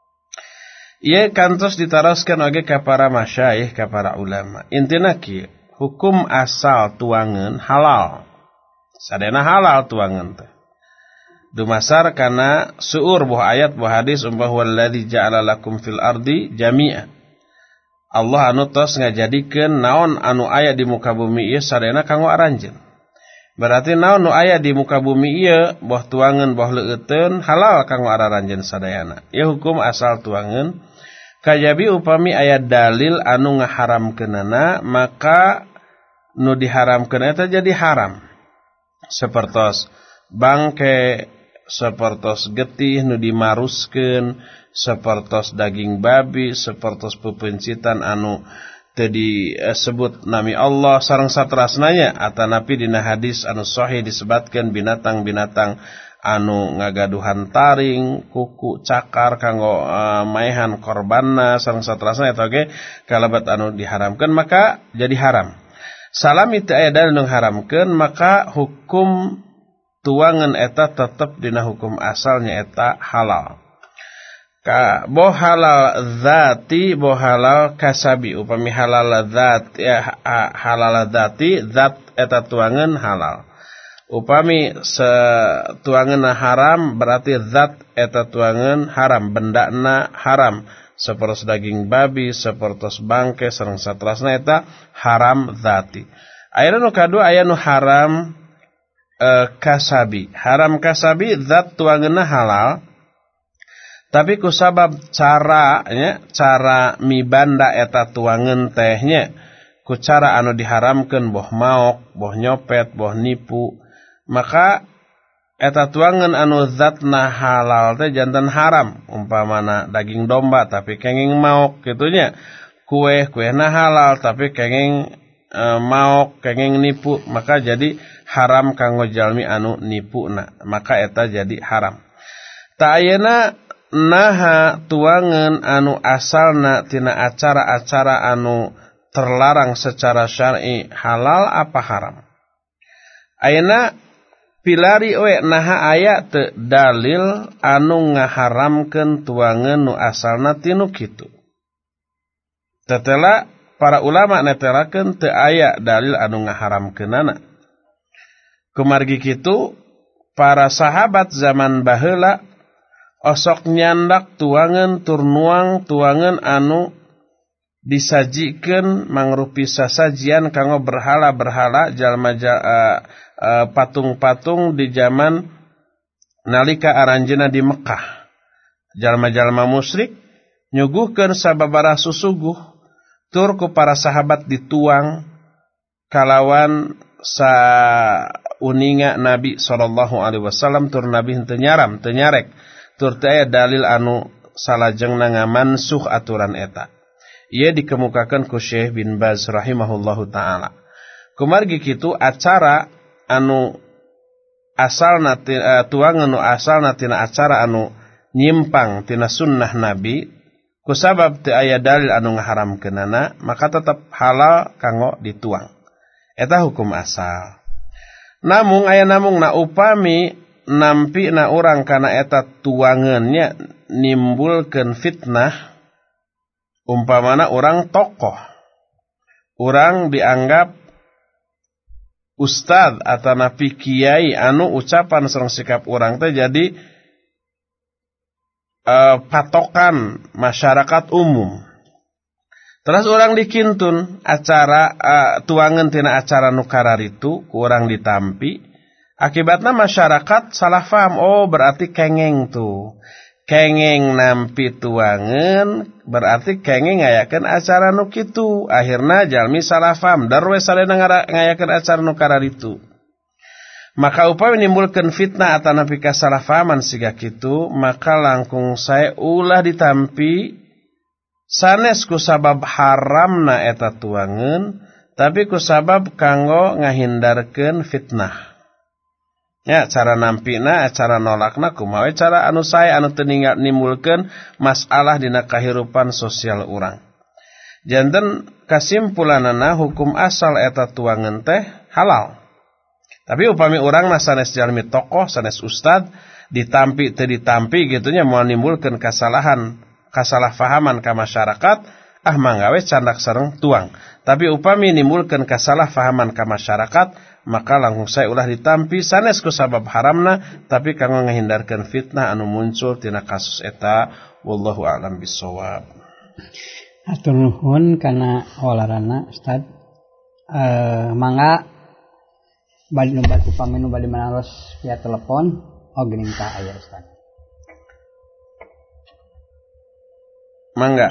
Ieu kantos ditaroskeun oge ka para masyayikh, ka para ulama. Intina kieu, hukum asal tuangeun halal. Sadena halal tuangeun teh. Dumasar kana suur buah ayat buah hadis umpah wallazi ja'ala lakum fil ardi jami'a. Allah anu tos ngajadikeun naon anu aya di muka bumi ieu sadayana kanggo aranjeun. Berarti naon nu aya di muka bumi ieu boh tuangeun boh leueuteun halal kanggo aranjeun sadayana. Ieu hukum asal tuangeun. Kajabi upami aya dalil anu ngaharamkeunana maka nu diharamkeun eta jadi haram. Sapertos bangke, sapertos getih nu dimaruskeun, sapertos daging babi, sapertos pepencitan anu teu disebut nami Allah sareng saterasnanya atanapi dina hadis anu sahih disebutkeun binatang-binatang anu ngagaduhan taring, kuku, cakar kanggo uh, maehan korbanna sareng saterasna eta oge kalabat anu diharamkeun maka jadi haram. Salami teu aya dalil nu haramkeun maka hukum tuangan eta tetep dina hukum asalnya eta halal. Ka boh halal zati boh halal kasabi upami halal zat ya halal zati zat eta tuangan halal. Upami tuangan haram berarti zat eta tuangan haram, bendana haram. Sapertos daging babi, sapertos bangke sareng saterasna eta haram zati. Aya nu kadua aya nu haram e, kasabi. Haram kasabi zat tuangeunna halal. Tapi kusabab cara nya, cara mibanda eta tuangeun teh nya, ku cara anu diharamkeun boh maok, boh nyopet, boh nipu, maka eta tuangeun anu zatna halal teh janten haram. Umpamana daging domba tapi kenging maok kitu nya. Kue kuehna halal tapi kenging e, maok, kenging nipu, maka jadi haram kanggo jalmi anu nipuna, maka eta jadi haram. Ta ayeuna naha tuangan anu asalna tina acara-acara anu terlarang secara syar'i halal apa haram. Ayeuna pilari we naha aya teu dalil anu ngaharamkeun tuangan nu asalna tinu kitu. Tetela para ulama netelakeun teu aya dalil anu ngaharamkeunana. Kumargi kitu para sahabat zaman baheula osok nyandak tuangan tur nuang tuangan anu disajikeun mangrupi sasajian kanggo berhala-berhala jalma uh, uh, patung-patung di zaman nalika aranjeunna di Mekah. Jalma-jalma musyrik nyuguhkeun sababaraha susuguh tur ku para sahabat dituang kalawan sa uninga Nabi sallallahu alaihi wasallam tur Nabi henteu nyaram teu nyarek tur teu aya dalil anu salajengna ngamansuh aturan eta. Ieu dikemukakeun ku Syekh bin Baz rahimahullahu taala. Kumargi kitu acara anu asalna uh, tuangan anu asalna tina acara anu nyimpang tina sunnah Nabi kusabab teu aya dalil anu ngaharamkeunana maka tetep halal kanggo dituang. Eta hukum asal. Namung aya namungna upami nampina urang kana eta tuangeunnya nimbulkeun fitnah. Umpamana orang tokoh, orang dianggap ustad atau napi kiai anu ucapan sareng sikap orang teh jadi uh, patokan masyarakat umum. Terus orang dikintun acara uh, tuangan tina acara nu kararitu ku urang ditampi, akibatna masyarakat salah paham, oh berarti kengeng tuh. Kengeng nampi tuangan berarti kengeng ngayakeun acara nu kitu. Akhirna jalmi salah paham darwe salena ngayakeun acara nu kararitu. Maka upami nimbulkeun fitnah atanapi kasalahpahaman siga kitu, maka langkung sae ulah ditampi sanes ku sabab haramna eta tuangan, tapi ku sabab kanggo ngahindarkeun fitnah. Ya, cara nampina, cara nolakna kumaha cara anu sae anu teu nimbulkeun masalah dina kahirupan sosial urang. Janten kasimpulanana hukum asal eta tuangan teh halal. Tapi upami urang na sanes jalmi tokoh, sanes ustad, ditampi teu ditampi gitunya moal nimbulkeun kasalahan, kasalahpahaman ka masyarakat, ah manggawe candak sareng tuang. Tapi upami nimbulkeun kasalahpahaman ka masyarakat, maka langsung saya ulah ditampi sanes ku sabab haramna tapi kanggo ngahindarkeun fitnah anu muncul tina kasus eta. Wallahu a'lam bissawab. Atur nuhun kana walarana Ustaz. Eh mangga bali nu bali upami nu bali manaros via telepon ogening ka aya Ustaz. Mangga.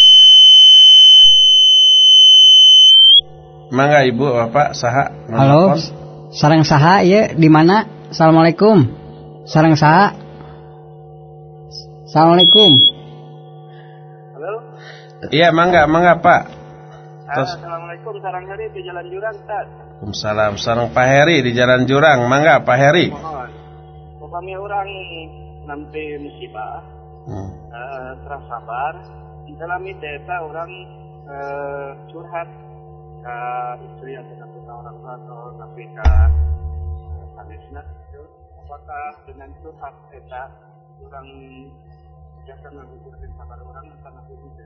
Mangga Ibu, Bapak, saha? Halo, sareng saha ieu di mana? Assalamualaikum. Sareng saha? Assalamualaikum. Halo? Iya, mangga, mangga, Pak. Terus. Assalamualaikum, sareng Heri di Jalan Jurang, Ustaz. Waalaikumsalam, sareng Pak Heri di Jalan Jurang. Mangga, Pak Heri. Mohon. Upami urang nampi musibah, hmm. uh, terus sabar, dalami eta urang uh, curhat ka istri atau napi ka orang tua atau napi ka sanesna, apakah dengan curhat eta orang biasa ngagugurkeun sabar orang atau napi itu?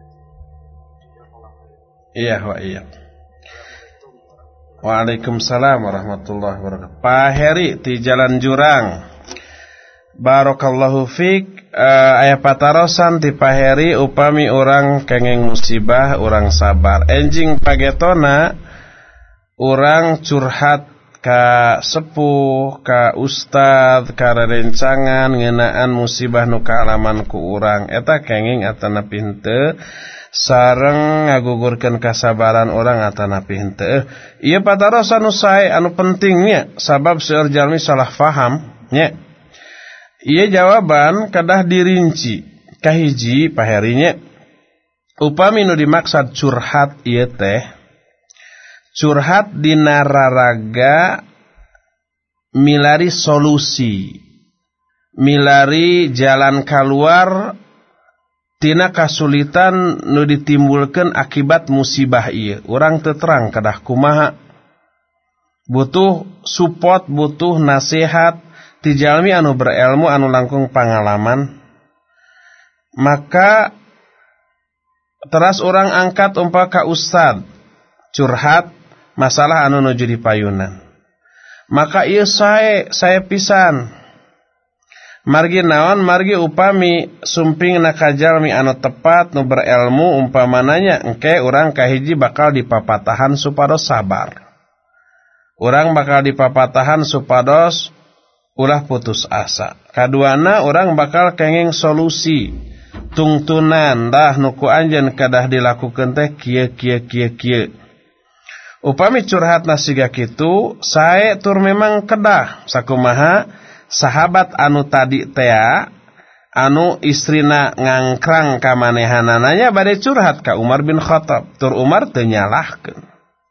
Iya, wa iya. Waalaikumsalam warahmatullahi wabarakatuh. Pak Heri di Jalan Jurang. Barakallahu fik. Uh, aya patarosan ti Pak Heri upami orang kengeng musibah orang sabar enjing pagetona orang curhat ka sepuh ka ustad ka rerencangan ngeunaan musibah nu kaalaman ku urang eta kengeng atanapi henteu sareng ngagugurkeun kasabaran orang atanapi henteu. Ieu patarosan nu sae anu pentingnya sabab seueur jalmi salah paham nya. Iya jawaban kadah dirinci kahiji Pak Herinya upami nu dimaksud curhat ieu teh curhat dina raraga milari solusi milari jalan keluar tina kasulitan nu ditimbulkeun akibat musibah ieu urang teu terang kadah kumaha butuh support butuh nasihat ti jalmi anu berilmu anu langkung pangalaman maka teras orang angkat umpah ka ustad curhat masalah anu nuju dipayunan maka ieu sae sae pisan Margi naon margi upami sumpingna ka jalmi anu tepat nu berilmu umpamananya engke urang kahiji bakal dipapatahan supados sabar. Urang bakal dipapatahan supados ulah putus asa. Kaduana urang bakal kenging solusi tungtunan dah nuku anjeun kadah dilakukeun teh kieu kieu kieu kieu. Upami curhatna siga kitu sae tur memang kedah sakumaha sahabat anu tadi tea anu istrina ngangkrang ka manehanana bade curhat ka Umar bin Khattab, tur Umar teu nyalahkeun.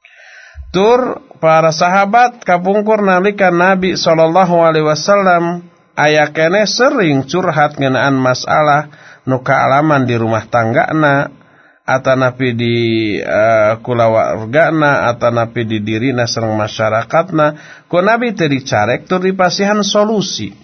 Tur para sahabat kapungkur nalika Nabi sallallahu alaihi wasallam aya keneh sering curhat ngeunaan masalah nu kaalaman di rumah tanggana atanapi di uh, kulawargana atanapi di dirina sareng masyarakatna ku Nabi teu dicarek tur dipasihan solusi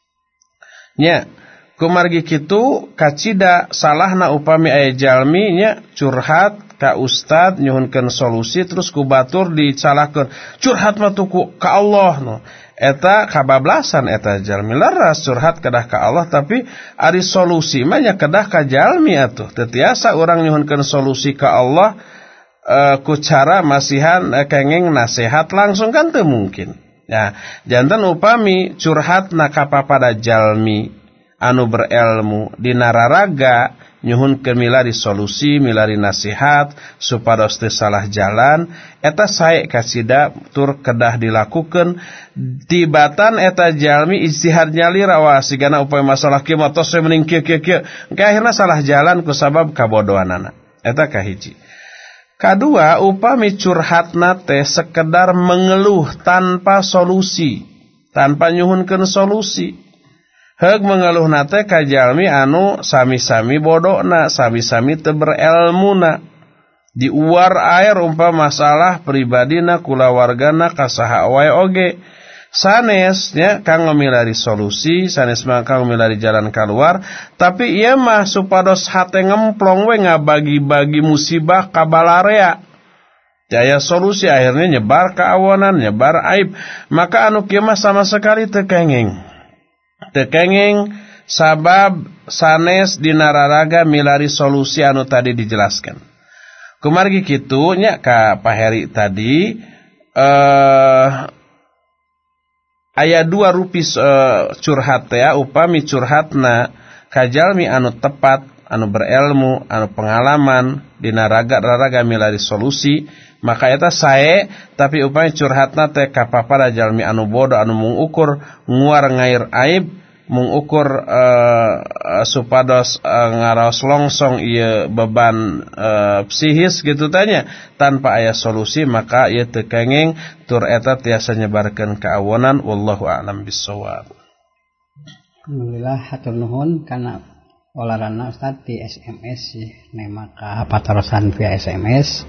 nya kumargi kitu kacida salahna upami aya jalmi nya curhat ka ustad nyuhunkeun solusi terus ku batur dicalahkeun curhat mah tuku ka Allah no eta kabablasan eta jalmi leres curhat kedah ka Allah tapi ari solusi mah nya kedah ka jalmi atuh teu tiasa urang nyuhunkeun solusi ka Allah e, ku cara masihan e, kenging nasihat langsung kan teu mungkin ya janten upami curhatna ka papada jalmi anu berilmu dina raraga nyuhunkeun milari solusi milari nasihat supados teu salah jalan eta sae kasida tur kedah dilakukeun tibatan eta jalmi ijtihad nyalira wah sigana upaya masalah kieu mah tos mending kieu kieu kieu engke akhirna salah jalan ku sabab kabodohanana eta kahiji. Kadua upami curhatna teh sekedar mengeluh tanpa solusi tanpa nyuhunkeun solusi heug mengeluh nate ka jalmi anu sami-sami bodona, sami-sami teu berilmuna. Diuar air umpama masalah pribadina kulawargana ka saha wae oge. Sanes nya kanggo milari solusi, sanes mah kanggo milari jalan kaluar, tapi ieu mah supados hate ngemplong we ngabagi-bagi musibah ka balarea. Jaya solusi akhirnya nyebar keawanan, nyebar aib, maka anu kieu mah sama sekali teu kenging. Tekenging sabab sanes dina raraga milari solusi anu tadi dijelaskan. Kumargi kitu nya ka Paheri tadi eh aya dua rupis eh, curhat ya upami curhatna ka jalmi anu tepat anu berilmu anu pengalaman dina raraga milari solusi maka eta sae tapi upami curhatna teh ka papada jalmi anu bodoh anu mengukur nguar ngair aib mengukur uh, supados uh, ngaraos longsong ieu beban uh, psikis gitu tanya tanpa aya solusi maka ieu teu kenging tur eta tiasa nyebarkeun kaawonan wallahu a'lam bissawab. Alhamdulillah hatur nuhun kana olarana Ustaz di S M S ya nema ka patarosan via S M S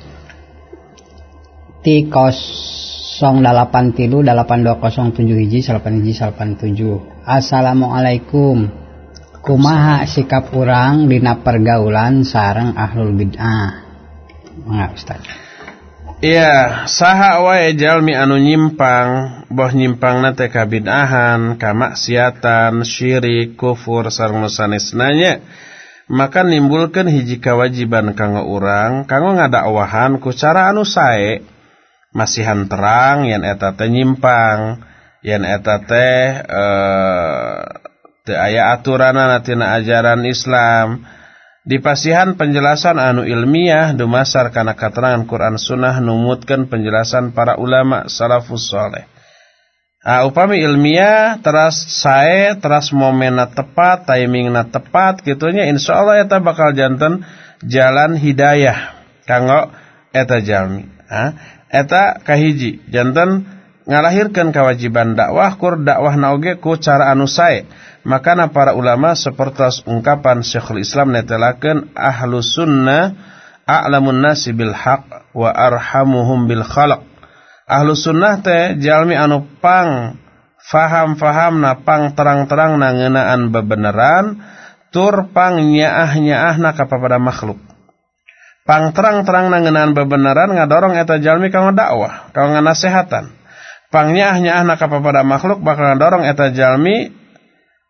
ti nol delapan tilu delapan dua nol tujuh hiji salapan hiji salapan tujuh. Assalamualaikum. Kumaha sikap urang dina pergaulan sareng ahlul bid'ah? Mangga Ustaz. Iya, saha wae jalmi anu nyimpang, boh nyimpangna teh ka bid'ahan, ka maksiatan, syirik, kufur sareng sanesna nya, maka nimbulkeun hiji kawajiban kanggo urang kanggo ngadakwahan ku cara anu sae. Masihan terang yen eta teh nyimpang yen eta teh eh, teu aya aturanna tina ajaran Islam dipasihan penjelasan anu ilmiah dumasar kana katerangan Quran Sunnah numutkeun penjelasan para ulama salafus saleh. Ah upami ilmiah teras sae teras momenna tepat timingna tepat kitunya insyaallah eta bakal janten jalan hidayah kanggo eta jalmi. Ah eta kahiji janten ngalahirkeun kewajiban dakwah kur dakwahna oge ku cara anu sae makana para ulama sapertos ungkapan Syekhul Islam netelakeun ahlus sunnah a'lamun nasi bil haq wa arhamuhum bil khalq. Ahlus sunnah teh jalmi anu pang faham-fahamna pang terang-terangna ngeunaan bebeneran tur pang nyaah-nyaahna ka papada makhluk. Pang terang-terang nangeunaan bebenaran ngadorong eta jalmi kanggo dakwah, kanggo nganasehatan. Pang nyaah-nyaahna ka papada makhluk bakal ngadorong eta jalmi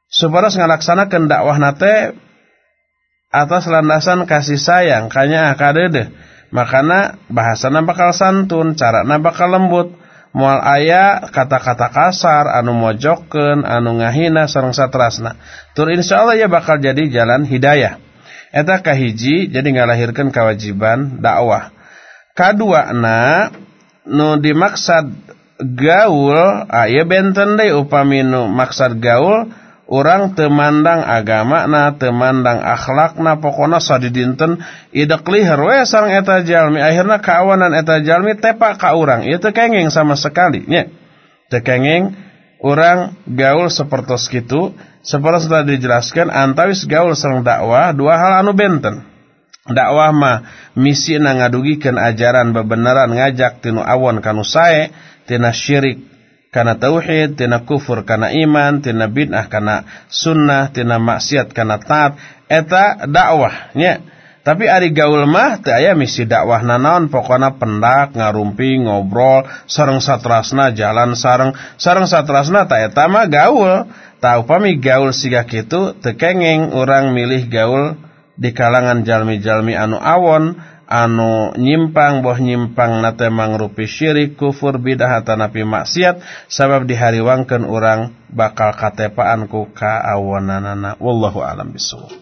supados ngalaksanakeun dakwah nate atas landasan kasih sayang kanya kadeudeung. Makana bahasana bakal santun, carana bakal lembut. Moal aya kata-kata kasar anu mojokkeun, anu ngahina sareng saterasna. Tur insyaallah ya bakal jadi jalan hidayah. Eta kahiji jadi ngalahirkeun kewajiban dakwah. Kaduana nu dimaksad gaul, aya benten deui upami nu maksad gaul urang teu mandang agamana, teu mandang akhlakna, pokona sadidinten idek liher we sareng eta jalmi, akhirna kaawanan eta jalmi tepa ka urang. Ieu teu kengeng sama sekali nya. Teu kengeng urang gaul sapertos kitu, sapertos tadi dijelaskeun antawis gaul sareng dakwah dua hal anu benten. Dakwah mah misina ngadugikeun ajaran bebenaran, ngajak tinu awon kanu sae, tina syirik kana tauhid, tina kufur kana iman, tina bid'ah kana sunnah, tina maksiat kana taat. Eta dakwah nya. Tapi ari gaul mah teu aya misi dakwah naon, pokona pendak, ngarumpi, ngobrol sareng saterasna, jalan sareng sareng saterasna, ta eta mah gaul. Ta upami gaul siga kitu teu kengeng urang milih gaul di kalangan jalmi-jalmi anu awon, anu nyimpang boh nyimpang nate mangrupi syirik, kufur, bidah atanapi maksiat, sabab dihariwangkeun urang bakal katepaan ku kaawonanana. Wallahu a'lam bishawab.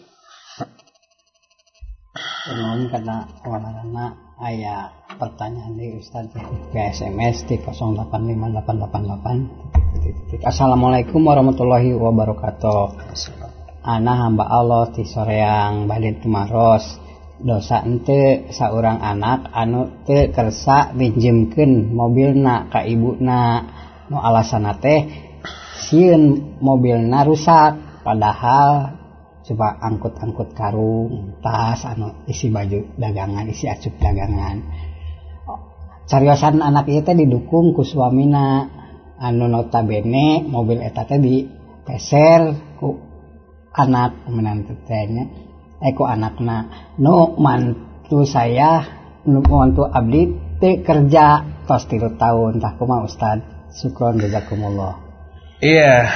Nuhun kana awanana aya pertanyaan di Ustaz ke S M S di nol delapan lima delapan delapan delapan. Assalamualaikum warahmatullahi wabarakatuh. Ana hamba Allah ti soreang Badin Tumaros. Dosa ente saurang anak anu teu kersa minjemkeun mobilna ka ibuna, nu alasana teh sieun mobilna rusak, padahal coba angkut-angkut karung, tas anu isi baju dagangan, isi acup dagangan. Cariosan anak ieu teh didukung ku suamina, anu notabene mobil eta teh dipeser ku anak menantu tehnya, eh ku anakna. Nu mantu saya, nu mantu abdi teh kerja tos tilu tahun, tah kumaha Ustaz? Syukron jazakumullah. Iya.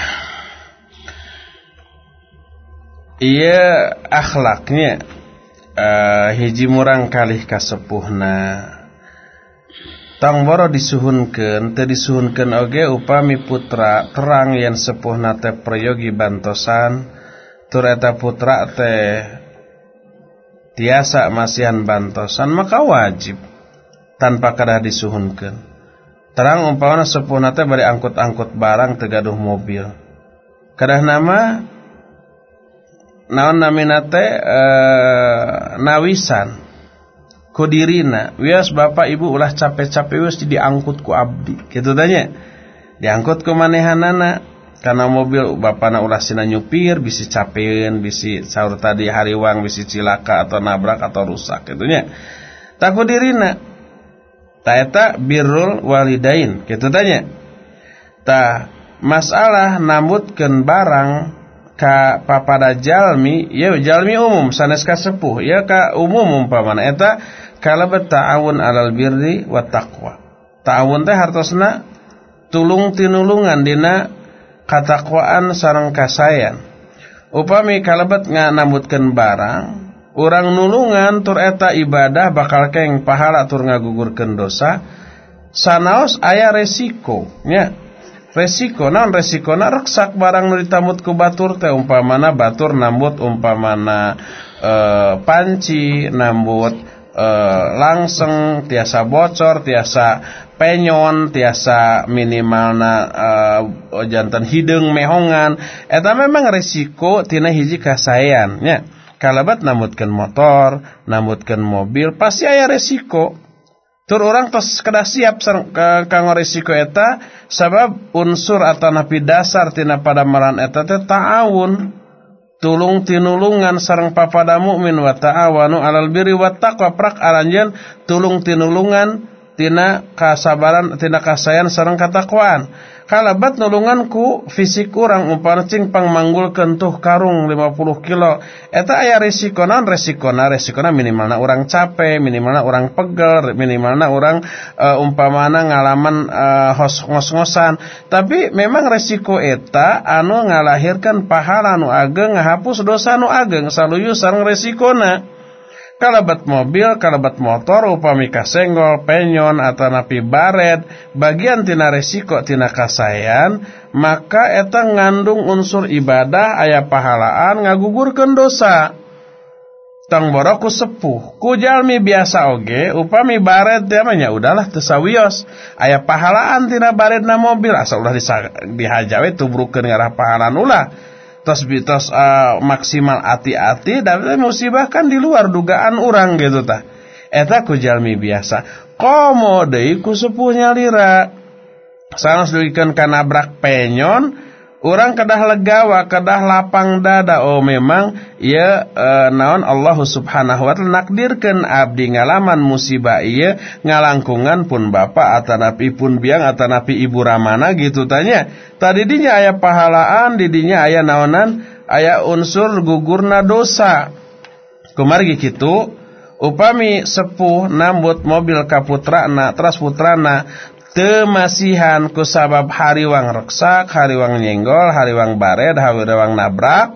Iya akhlaknya uh, hiji murang kalih kasepuhna. Tong boro disuhunkeun, teu disuhunkeun oge upami putra terang yen sepuhna teh prayogi bantosan. Tur eta putra teh tiasa masihan bantosan, maka wajib tanpa kadah disuhunkeun. Terang umpamana sepuhna teh bari angkut-angkut barang teu gaduh mobil. Kadah nama naon namina teh e, nawisan ku dirina. Wios bapak ibu ulah capek-capek wios diangkut ku abdi. Kitu tanya. Diangkut ku manehanana. Karena mobil bapana ulah sina nyupir, bisi capeun, bisi saur tadi hariwang, bisi cilaka atau nabrak atau rusak gitunya. Taku dirina. Ta eta birrul walidain, kitu tanya. Ta masalah nambutkeun barang ka papada jalmi, ya jalmi umum sanes ka sepuh, ya ka umum umpamana eta kalebet ta'awun alal birri wat taqwa. Ta'awun teh hartosna tulung tinulungan dina katakwaan sareng kasayan. Upami kalebet nganambutkeun barang, urang nulungan tur eta ibadah bakal keng pahala tur ngagugurkeun dosa. Sanaos aya resiko nya. Resiko naon resikona reksak barang nu ditamut ku batur teh, umpamana batur nambut umpamana e, panci, nambut e, langseng, tiasa bocor, tiasa penyon, tiasa minimalna uh, jantan hideung mehongan. Eta memang resiko tina hiji kasaean nya. Kalabat nambutkeun motor, nambutkeun mobil, pasti aya resiko. Tur urang tos kedah siap kanggo resiko eta, sabab unsur atanapi dasar tina padamaran eta teh ta'awun, tulung tinulungan sareng papada mukmin, wa ta'awanu alal birri wat taqwa, prak aranjeun tulung tinulungan tina kasabaran tina kasayan sareng katakwaan. Kalabat nulunganku fisik urang umpama cing pangmanggulkeun tuh karung lima puluh kilo eta aya resikona resikona resikona minimalna urang capek, minimalna urang pegel, minimalna urang uh, umpamana ngalaman uh, ngos-ngosan. Tapi memang resiko eta anu ngalahirkeun pahala anu ageng, ngahapus dosa anu ageng, saluyu sareng resikona. Kalabat mobil, kalabat motor, upami kasenggol, penyon, atau napi baret, bagian tina resiko tina kasayan, maka eta ngandung unsur ibadah, aya pahalaan, ngagugurkeun dosa. Tong boroku sepuh, ku jalmi biasa oge, upami baret namanya udahlah teu sawios. Aya pahalaan tina baretna mobil, asal ulah dihajawe tubrukeun ngarah pahalaan ulah. Tos bitos uh, maksimal hati-hati dan musibah kan di luar dugaan orang gitu tah. Eta ku jalmi biasa. Komo deui ku sepuh nyalira. Sanes duikeun kana nabrak penyon, urang kedah legawa, kedah lapang dada. Oh memang ieu uh, naon Allah Subhanahu wa taala nakdirkeun abdi ngalaman musibah ieu ngalangkungan pun bapa atanapi pun biang atanapi ibu ramana gitu tanya. Tadi dinya aya pahalaan, didinya aya naonan, aya unsur gugurna dosa. Kumargi kitu, upami sepuh nambut mobil ka putrana, teras putrana teu masihan ku sabab hariwang reksak, hariwang nyenggol, hariwang baret, hariwang nabrak,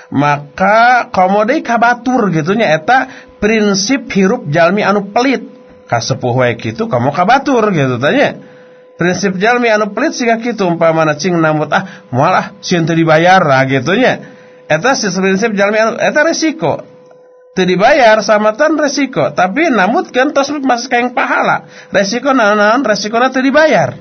maka komo deui kabatur gitu nya eta prinsip hirup jalmi anu pelit. Ka sepuh wae kitu komo kabatur gitu tanya. Prinsip jalmi anu pelit siga kitu umpamana cing nambut ah moal ah sieun teu dibayar lah gitu nya. Eta si prinsip jalmi anu eta resiko. Teu dibayar samatan resiko, tapi namutkeun tos masih kaeng pahala. Resiko naon-naon resikona teu dibayar.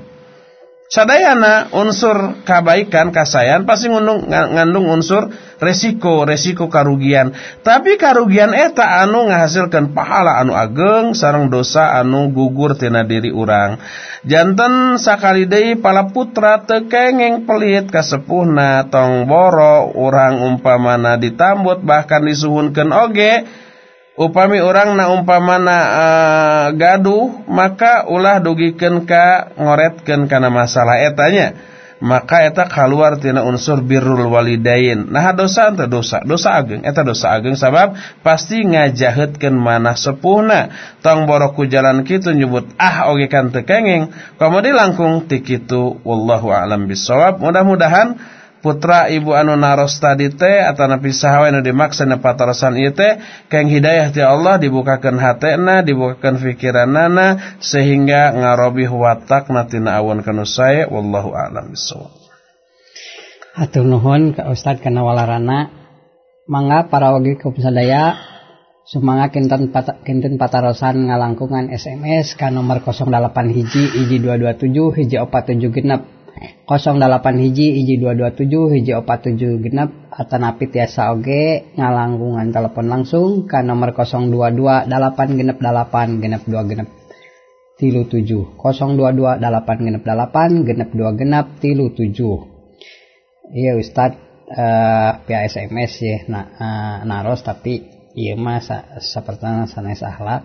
Sadayana unsur kabaikan kasayan pasti ngandung, ngandung unsur resiko, resiko karugian. Tapi karugian eta anu ngahasilkeun pahala anu ageng sareng dosa anu gugur tina diri urang. Janten sakali deui palaputra teu kengeng pelit ka sepuhna tong boro urang umpamana ditambut bahkan disuhunkeun oge. Upami orang na umpamana uh, gaduh, maka ulah dugikeun ka ngoretkeun kana masalah etanya. Maka eta kaluar tina unsur birrul walidain. Nah dosa teh dosa, dosa ageng, eta dosa ageng sabab pasti ngajaheutkeun manah sepuhna. Tong boroku jalan kitu nyebut ah oge kan teu kengeng. Kamodi langkung ti kitu wallahu a'lam bissawab. Mudah-mudahan putra ibu anu naros tadi teh atanapi saha anu dimaksud patarosan ieu teh keng hidayah ti Allah dibukakeun hatena, dibukakeun pikiranana sehingga ngarobih watakna tina awon kanu sae wallahu a'lam bissawab. Hatur nuhun ka Ustad kana walarana. Mangga para wagi kaum sadaya sumangga kinten pat, kinten patarosan ngalangkungan S M S ka nomor nol delapan hiji hiji dua dua tujuh hiji opat tujuh genep nol delapan hiji hiji dua dua tujuh hiji opat tujuh genep atanapi tiasa oge ngalangkungan telepon langsung ka nomor nol dua dua delapan genep delapan genep dua genep tilu tujuh nol dua dua delapan genep delapan genep dua genep tilu tujuh. Iya Ustad uh, via S M S ya nah, uh, naros tapi iya mah sapertana sanes akhlak.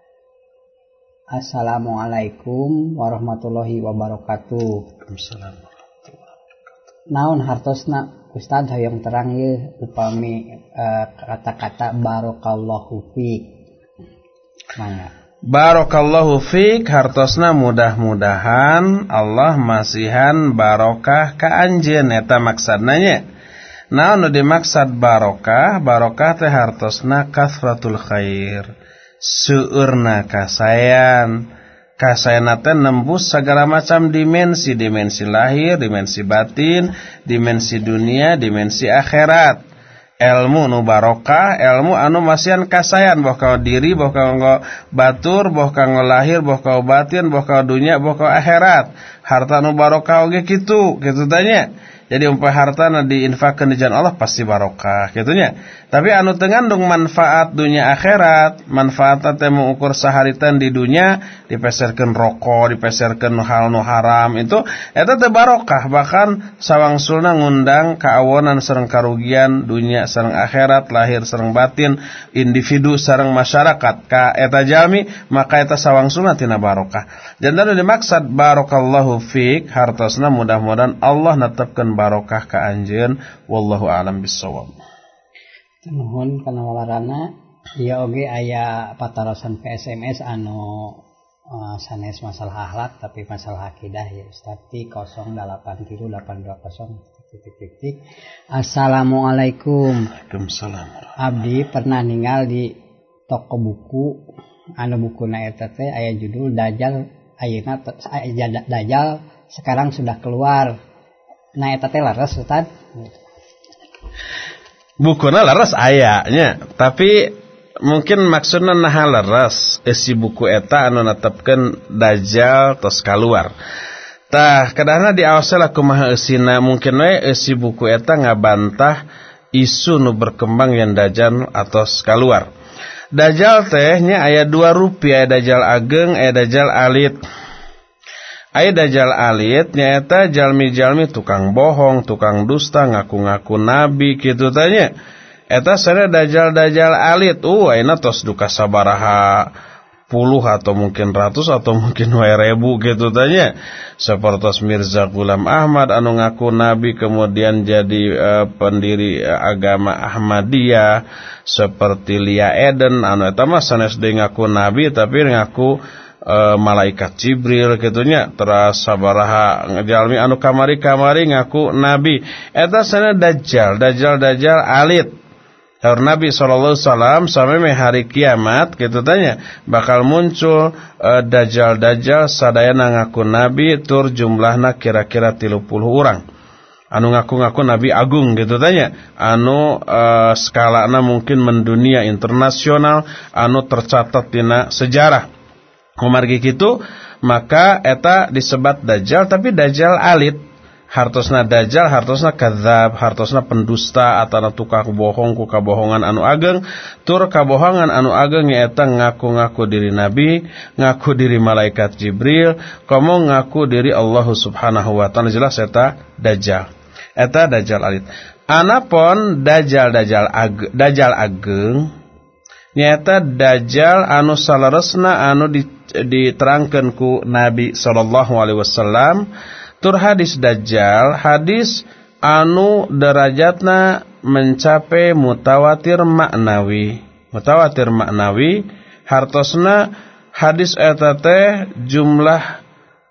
Assalamualaikum warahmatullahi wabarakatuh. Assalamualaikum. Naon hartosna Ustad hayang terang ye upami uh, kata-kata barakallahu fiik. Mangga. Barakallahu fiik hartosna mudah-mudahan Allah masihan barokah ka anjeun eta maksudna nya. Naon nu dimaksud barokah? Barokah teh hartosna kasratul khair. Seueurna kasayan, kasayan teh nembus segala macam dimensi, dimensi lahir, dimensi batin, dimensi dunia, dimensi akhirat. Ilmu nu barokah, ilmu anu masihan kasayan, boh kau diri, boh kau batur, boh kau lahir, boh kau batin, boh kau dunia, boh kau akhirat. Harta nu barokah oge kitu, kitu tanya. Jadi umpah hartana diinfakkeun di jalan Allah pasti barokah kitu nya. Tapi anu teu ngandung manfaat dunia akhirat, manfaatna teh mengukur saharitan di dunia dipeserkeun rokok, dipeserkeun hal nu haram itu eta teu barokah, bahkan sawangsulna ngundang kaawonan sareng karugian dunia sareng akhirat, lahir sareng batin, individu sareng masyarakat ka eta jalmi, maka eta sawangsulna tina barokah. Dan anu dimaksud barakallahu fik hartosna mudah-mudahan Allah netepkeun barokah ka anjeun, wallahu a'lam bissawab. Nuhun kana walarana ieu oge aya patarosan ke S M S anu uh, sanes masalah akhlak tapi masalah akidah ya Ustaz di nol delapan tilu delapan dua nol titik. Assalamualaikum. Waalaikumsalam. Abdi pernah ninggal di toko buku anu bukuna eta teh aya judul Dajjal ayeuna Dajjal sekarang sudah keluar. Nah eta teh laras Ustaz. Bukuna laras aya nya, tapi mungkin maksudna naha laras isi buku eta anu netepkeun Dajjal tos kaluar. Tah kadahna diaosela kumaha eusina, mungkin we isi buku eta ngabantah isu nu berkembang yang Dajjal atos kaluar. Dajjal teh nya aya dua rupi, aya Dajjal ageng, aya Dajjal alit. Aya Dajjal alit nyaeta jalmi-jalmi tukang bohong, tukang dusta, ngaku-ngaku nabi kitu tanya. Eta sana Dajjal-Dajjal alit. Uh, ayeuna tos duka sabaraha puluh atau mungkin ratus atau mungkin wae ribu kitu tanya. Sapertos Mirza Ghulam Ahmad anu ngaku nabi kemudian jadi uh, pendiri uh, agama Ahmadiyah, seperti Lia Eden anu eta mah sanes deui ngaku nabi tapi ngaku Uh, malaikat Jibril gitunya, terus sabaraha jalmi anu kamari-kamari ngaku nabi. Eta sana Dajjal, Dajjal Dajjal alit. Haur Nabi sallallahu alaihi wasallam sampai hari kiamat gitu tanya bakal muncul uh, Dajjal Dajjal sadayana ngaku nabi tur jumlahna kira-kira tilu puluh urang. Anu ngaku-ngaku nabi agung gitu tanya, anu uh, skalana mungkin mendunia internasional, anu tercatat dina sejarah. Kumargi kitu maka eta disebat Dajjal, tapi Dajjal alit. Hartosna Dajjal, hartosna kadzab, hartosna pendusta atana tukang bohong ku kabohongan anu ageng. Tur kabohongan anu ageng nyaeta ngaku-ngaku diri nabi, ngaku diri malaikat Jibril, komo ngaku diri Allah Subhanahu wa taala. Jelas eta Dajjal. Eta Dajjal alit. Anapun Dajjal Dajjal ag, Dajjal ageng nyaeta Dajjal anu salaresna anu di diterangkan ku Nabi sallallahu alaihi wasallam. Tur hadis Dajjal hadis anu derajatna mencapai mutawatir maknawi. Mutawatir maknawi hartosna hadis eta teh jumlah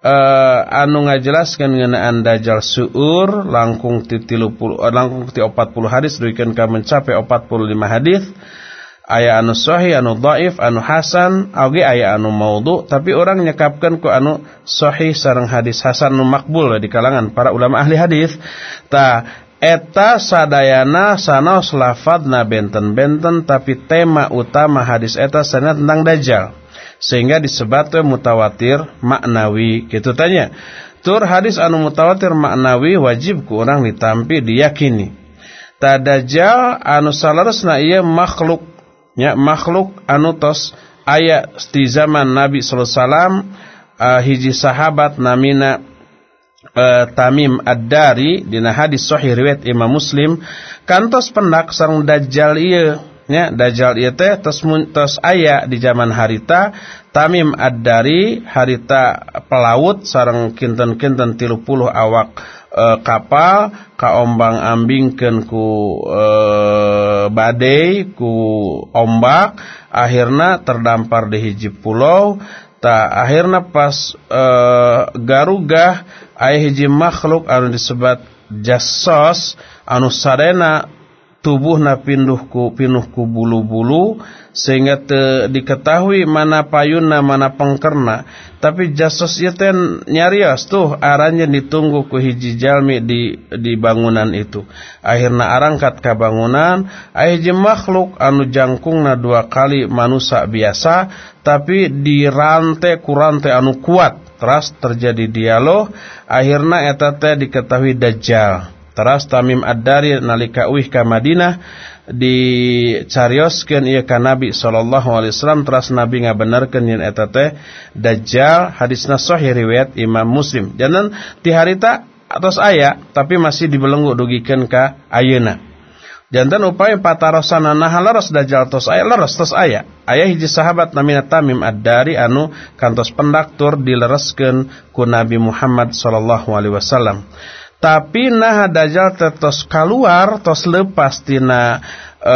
uh, anu ngajelaskeun ngeunaan Dajjal suur langkung ti tilu puluh langkung ti opat puluh hadis duikeun ka mencapai opat puluh lima hadis. Aya anu sahih, anu dhaif, anu hasan, oge aya anu maudhu, tapi orang nyekapkeun ku anu sahih sareng hadis hasan nu makbul di kalangan para ulama ahli hadis. Tah eta sadayana sanaos lafadzna benten-benten tapi tema utama hadis eta sanad tentang Dajjal. Sehingga disebut mutawatir maknawi kitu tanya. Tur hadis anu mutawatir maknawi wajib ku urang ditampi diyakini. Ta Dajjal anu salaresna ieu makhluk nya makhluk anu tos aya di zaman Nabi sallallahu alaihi wasallam. uh, hiji sahabat namina uh, Tamim Ad-Dari dina hadis sahih riwayat Imam Muslim kantos pendak sareng Dajjal ieu nya. Dajjal ieu teh tos tos aya di zaman harita. Tamim Ad-Dari harita pelaut sareng kinten-kinten tilu puluh awak e, kapal kaombang ambingkeun ku e, badai ku ombak, akhirna terdampar di hiji pulau. Ta akhirna pas e, garugah aya hiji makhluk anu disebut jassos anu sadena tubuhna pinduh ku pinuh ku bulu-bulu sehingga te diketahui mana payunna mana pengkerna. Tapi jasos ieu teh nyarios tuh aranya ditunggu ku hiji jalmi di di bangunan itu. Akhirna arangkat ka bangunan aya hiji makhluk anu jangkungna dua kali manusia biasa tapi dirante ku rante anu kuat. Terus terjadi dialog, akhirna eta teh diketahui Dajjal. Teras Tamim Ad-Dari nalika uih ka Madinah dicarioskeun ieu ka Nabi sallallahu alaihi wasallam, teras Nabi ngabenerkeun yen eta teh dajjal. Hadisna sahih riwayat Imam Muslim. Jangan ti harita atos aya tapi masih dibelenggu dugikeun ka ayeuna. Jantan upaya patarosana nah leres dajjal tos aya leres tos aya. Aya hiji sahabat namina Tamim Ad-Dari anu kantos pendaktur dilereskeun ku Nabi Muhammad sallallahu alaihi wasallam. Tapi nah dajjal tos kaluar tos lepas tina e,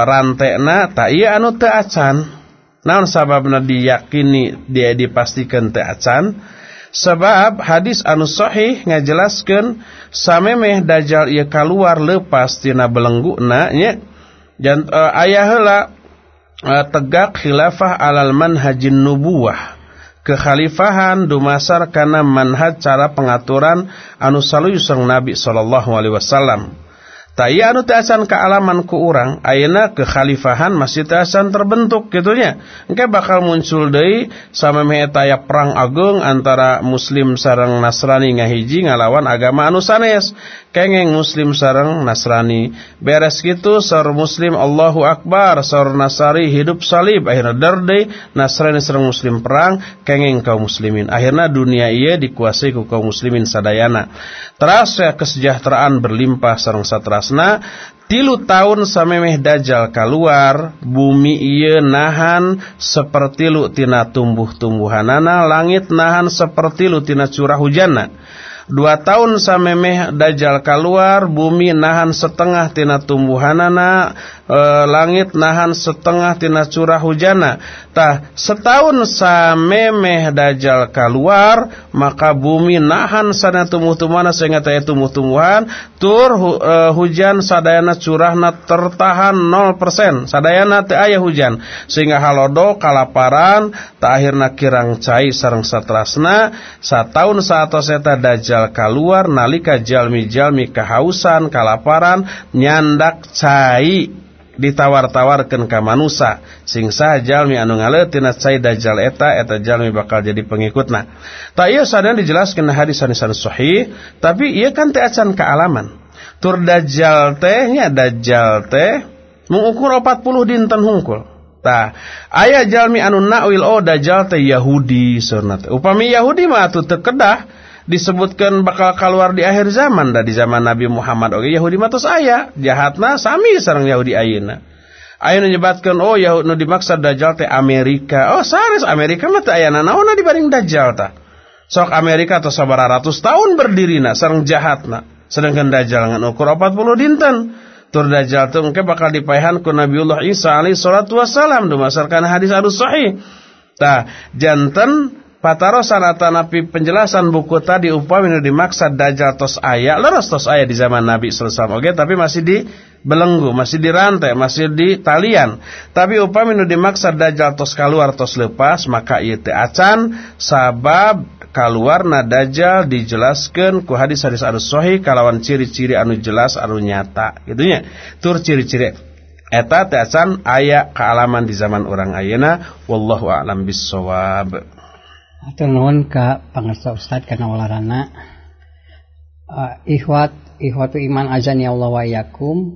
rantena ta ieu anu teu acan. Naon sababna diyakini dia dipastikan teu acan? Sebab hadis anu sahih ngajelaskeun samemeh dajjal ieu kaluar lepas tina belengguna nya dan e, aya heula e, tegak khilafah alal manhajin nubuwah, kekhalifahan dumasar kana manhaj cara pengaturan anu saluy sang Nabi sallallahu alaihi wasallam. Ta ieu anu teu acan kaalaman ku urang, ayeuna kekhalifahan masih teu acan terbentuk kitu nya. Engke bakal muncul deui samemeh eta aya perang agung antara Muslim sareng Nasrani ngahiji ngalawan agama anu sanes. Kengeng Muslim sareng Nasrani. Beres kitu sor Muslim Allahu Akbar, sor Nasari hidup salib. Akhirna derdei Nasrani sareng Muslim perang, kengeng kaum muslimin. Akhirna dunia ieu dikuasai ku kaum muslimin sadayana. Teras kesejahteraan berlimpah sareng saterasna. Tilu tahun samemeh dajjal kaluar, bumi ieu nahan sapertilu tina tumbuh-tumbuhanana, langit nahan sapertilu tina curah hujanna. Dua tahun samemeh dajjal kaluar, bumi nahan setengah tina tumbuhanana, e, langit nahan setengah tina curah hujana. Tah setahun samemeh dajjal kaluar, maka bumi nahan sana tumbuh-tumbuhan sehingga teh tumbuh-tumbuhan tur hu, e, hujan sadayana curahna tertahan nol persen. Sadayana teu aya hujan sehingga halodo kalaparan, tah akhirna kirang cai sareng satrasna. Sataun satos eta dajjal kaluar nalika jalmi-jalmi kahausan kalaparan nyandak cai ditawar-tawarkeun ka manusa sing saha jalmi anu ngaleutina cai dajjal eta eta jalmi bakal jadi pengikutna. Ta ieu sadan dijelaskeun hadis hadis sahih, tapi ieu kan teu acan kaalaman. Tur dajjal teh nya dajjal teh mengukur empat puluh dinten hungkul. Tah aya jalmi anu nakwil oh dajjal teh Yahudi sunat. Upami Yahudi mah atuh teu kedah disebutkan bakal keluar di akhir zaman. Da di zaman Nabi Muhammad oge Yahudi mah tos aya, jahatna sami sareng Yahudi ayeuna. Ayeuna nyebatkeun oh Yahudi nu dimaksud dajjal teh Amerika. Oh sanes Amerika mah teu aya nanaonna dibanding dajjal tah. Sok Amerika tos sabaraha ratus tahun berdirina sareng jahatna. Sedangkan dajjal ngan ukur empat puluh dinten. Tur dajjal teh engke bakal dipaehan ku Nabiullah Isa alaihi salatu wassalam dumasarkan hadis anu sahih. Tah janten patarosan atanapi penjelasan buku tadi upami nu dimaksud dajjal tos aya, leres tos aya di zaman Nabi sallallahu alaihi wasallam. Oke, tapi masih di belenggu, masih dirantai, masih di talian. Tapi upami nu dimaksud dajjal tos kaluar tos lepas, maka ieu teu acan sabab kaluarna dajjal dijelaskeun ku hadis-hadis anu sahih kalawan ciri-ciri anu jelas anu nyata. Kitu nya. Tur ciri-ciri eta teu acan aya kaalaman di zaman urang ayeuna. Wallahu a'lam bissawab. Atur nuhun ka pangarsa Ustad kana walarana. Uh, ikhwat ikhwatu iman azan ya Allah wa iyyakum.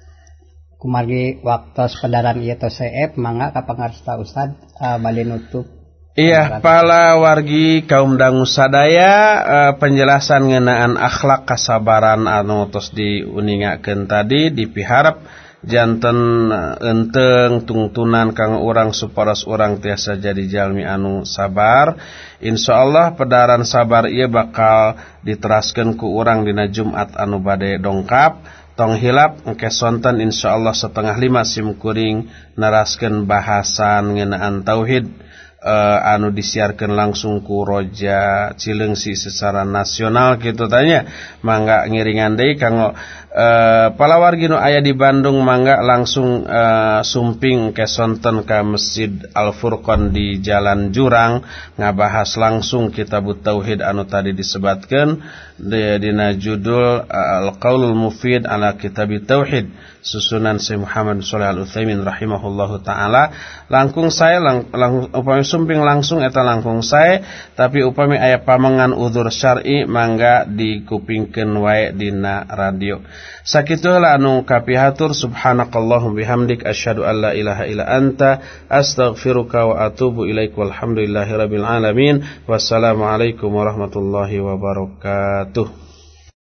Kumargi waktos pedaran ieu tos seep mangga ka pangarsa Ustad uh, bali nutup. Iya, pala wargi kaum dangu sadaya uh, penjelasan ngeunaan akhlak kasabaran anu tos diuningakeun tadi dipiharap janten enteng tungtunan kang urang supados urang tiasa jadi jalmi anu sabar. Insyaallah pedaran sabar ieu bakal diteraskeun ku urang dina Jumat anu bade dongkap. Tong hilap engke sonten insyaallah setengah lima simkuring naraskeun bahasan ngeunaan tauhid Uh, anu disiarkan langsung ku Roja Cileungsi secara nasional gitu tanya. Mangga ngiringan deui kanggo uh, palawargi nu aya di Bandung mangga langsung uh, sumping ke sonten ka Masjid Al Furqan di Jalan Jurang ngabahas langsung kitab tauhid anu tadi disebatkeun dina judul Al-Qaulul Mufid ala Kitab Tauhid susunan Syekh Muhammad Shalih Al-Utsaimin rahimahullahu taala. Langkung sae lang, lang, upami sumping langsung eta langkung sae, tapi upami aya pamangan udzur syar'i mangga dikupingkeun wae dina radio. Sakitu heula anu kapihatur. Subhanakallahumma bihamdik asyhadu an la ilaha illa anta astaghfiruka wa atubu ilaik. Walhamdulillahirabbil alamin. Wassalamualaikum warahmatullahi wabarakatuh.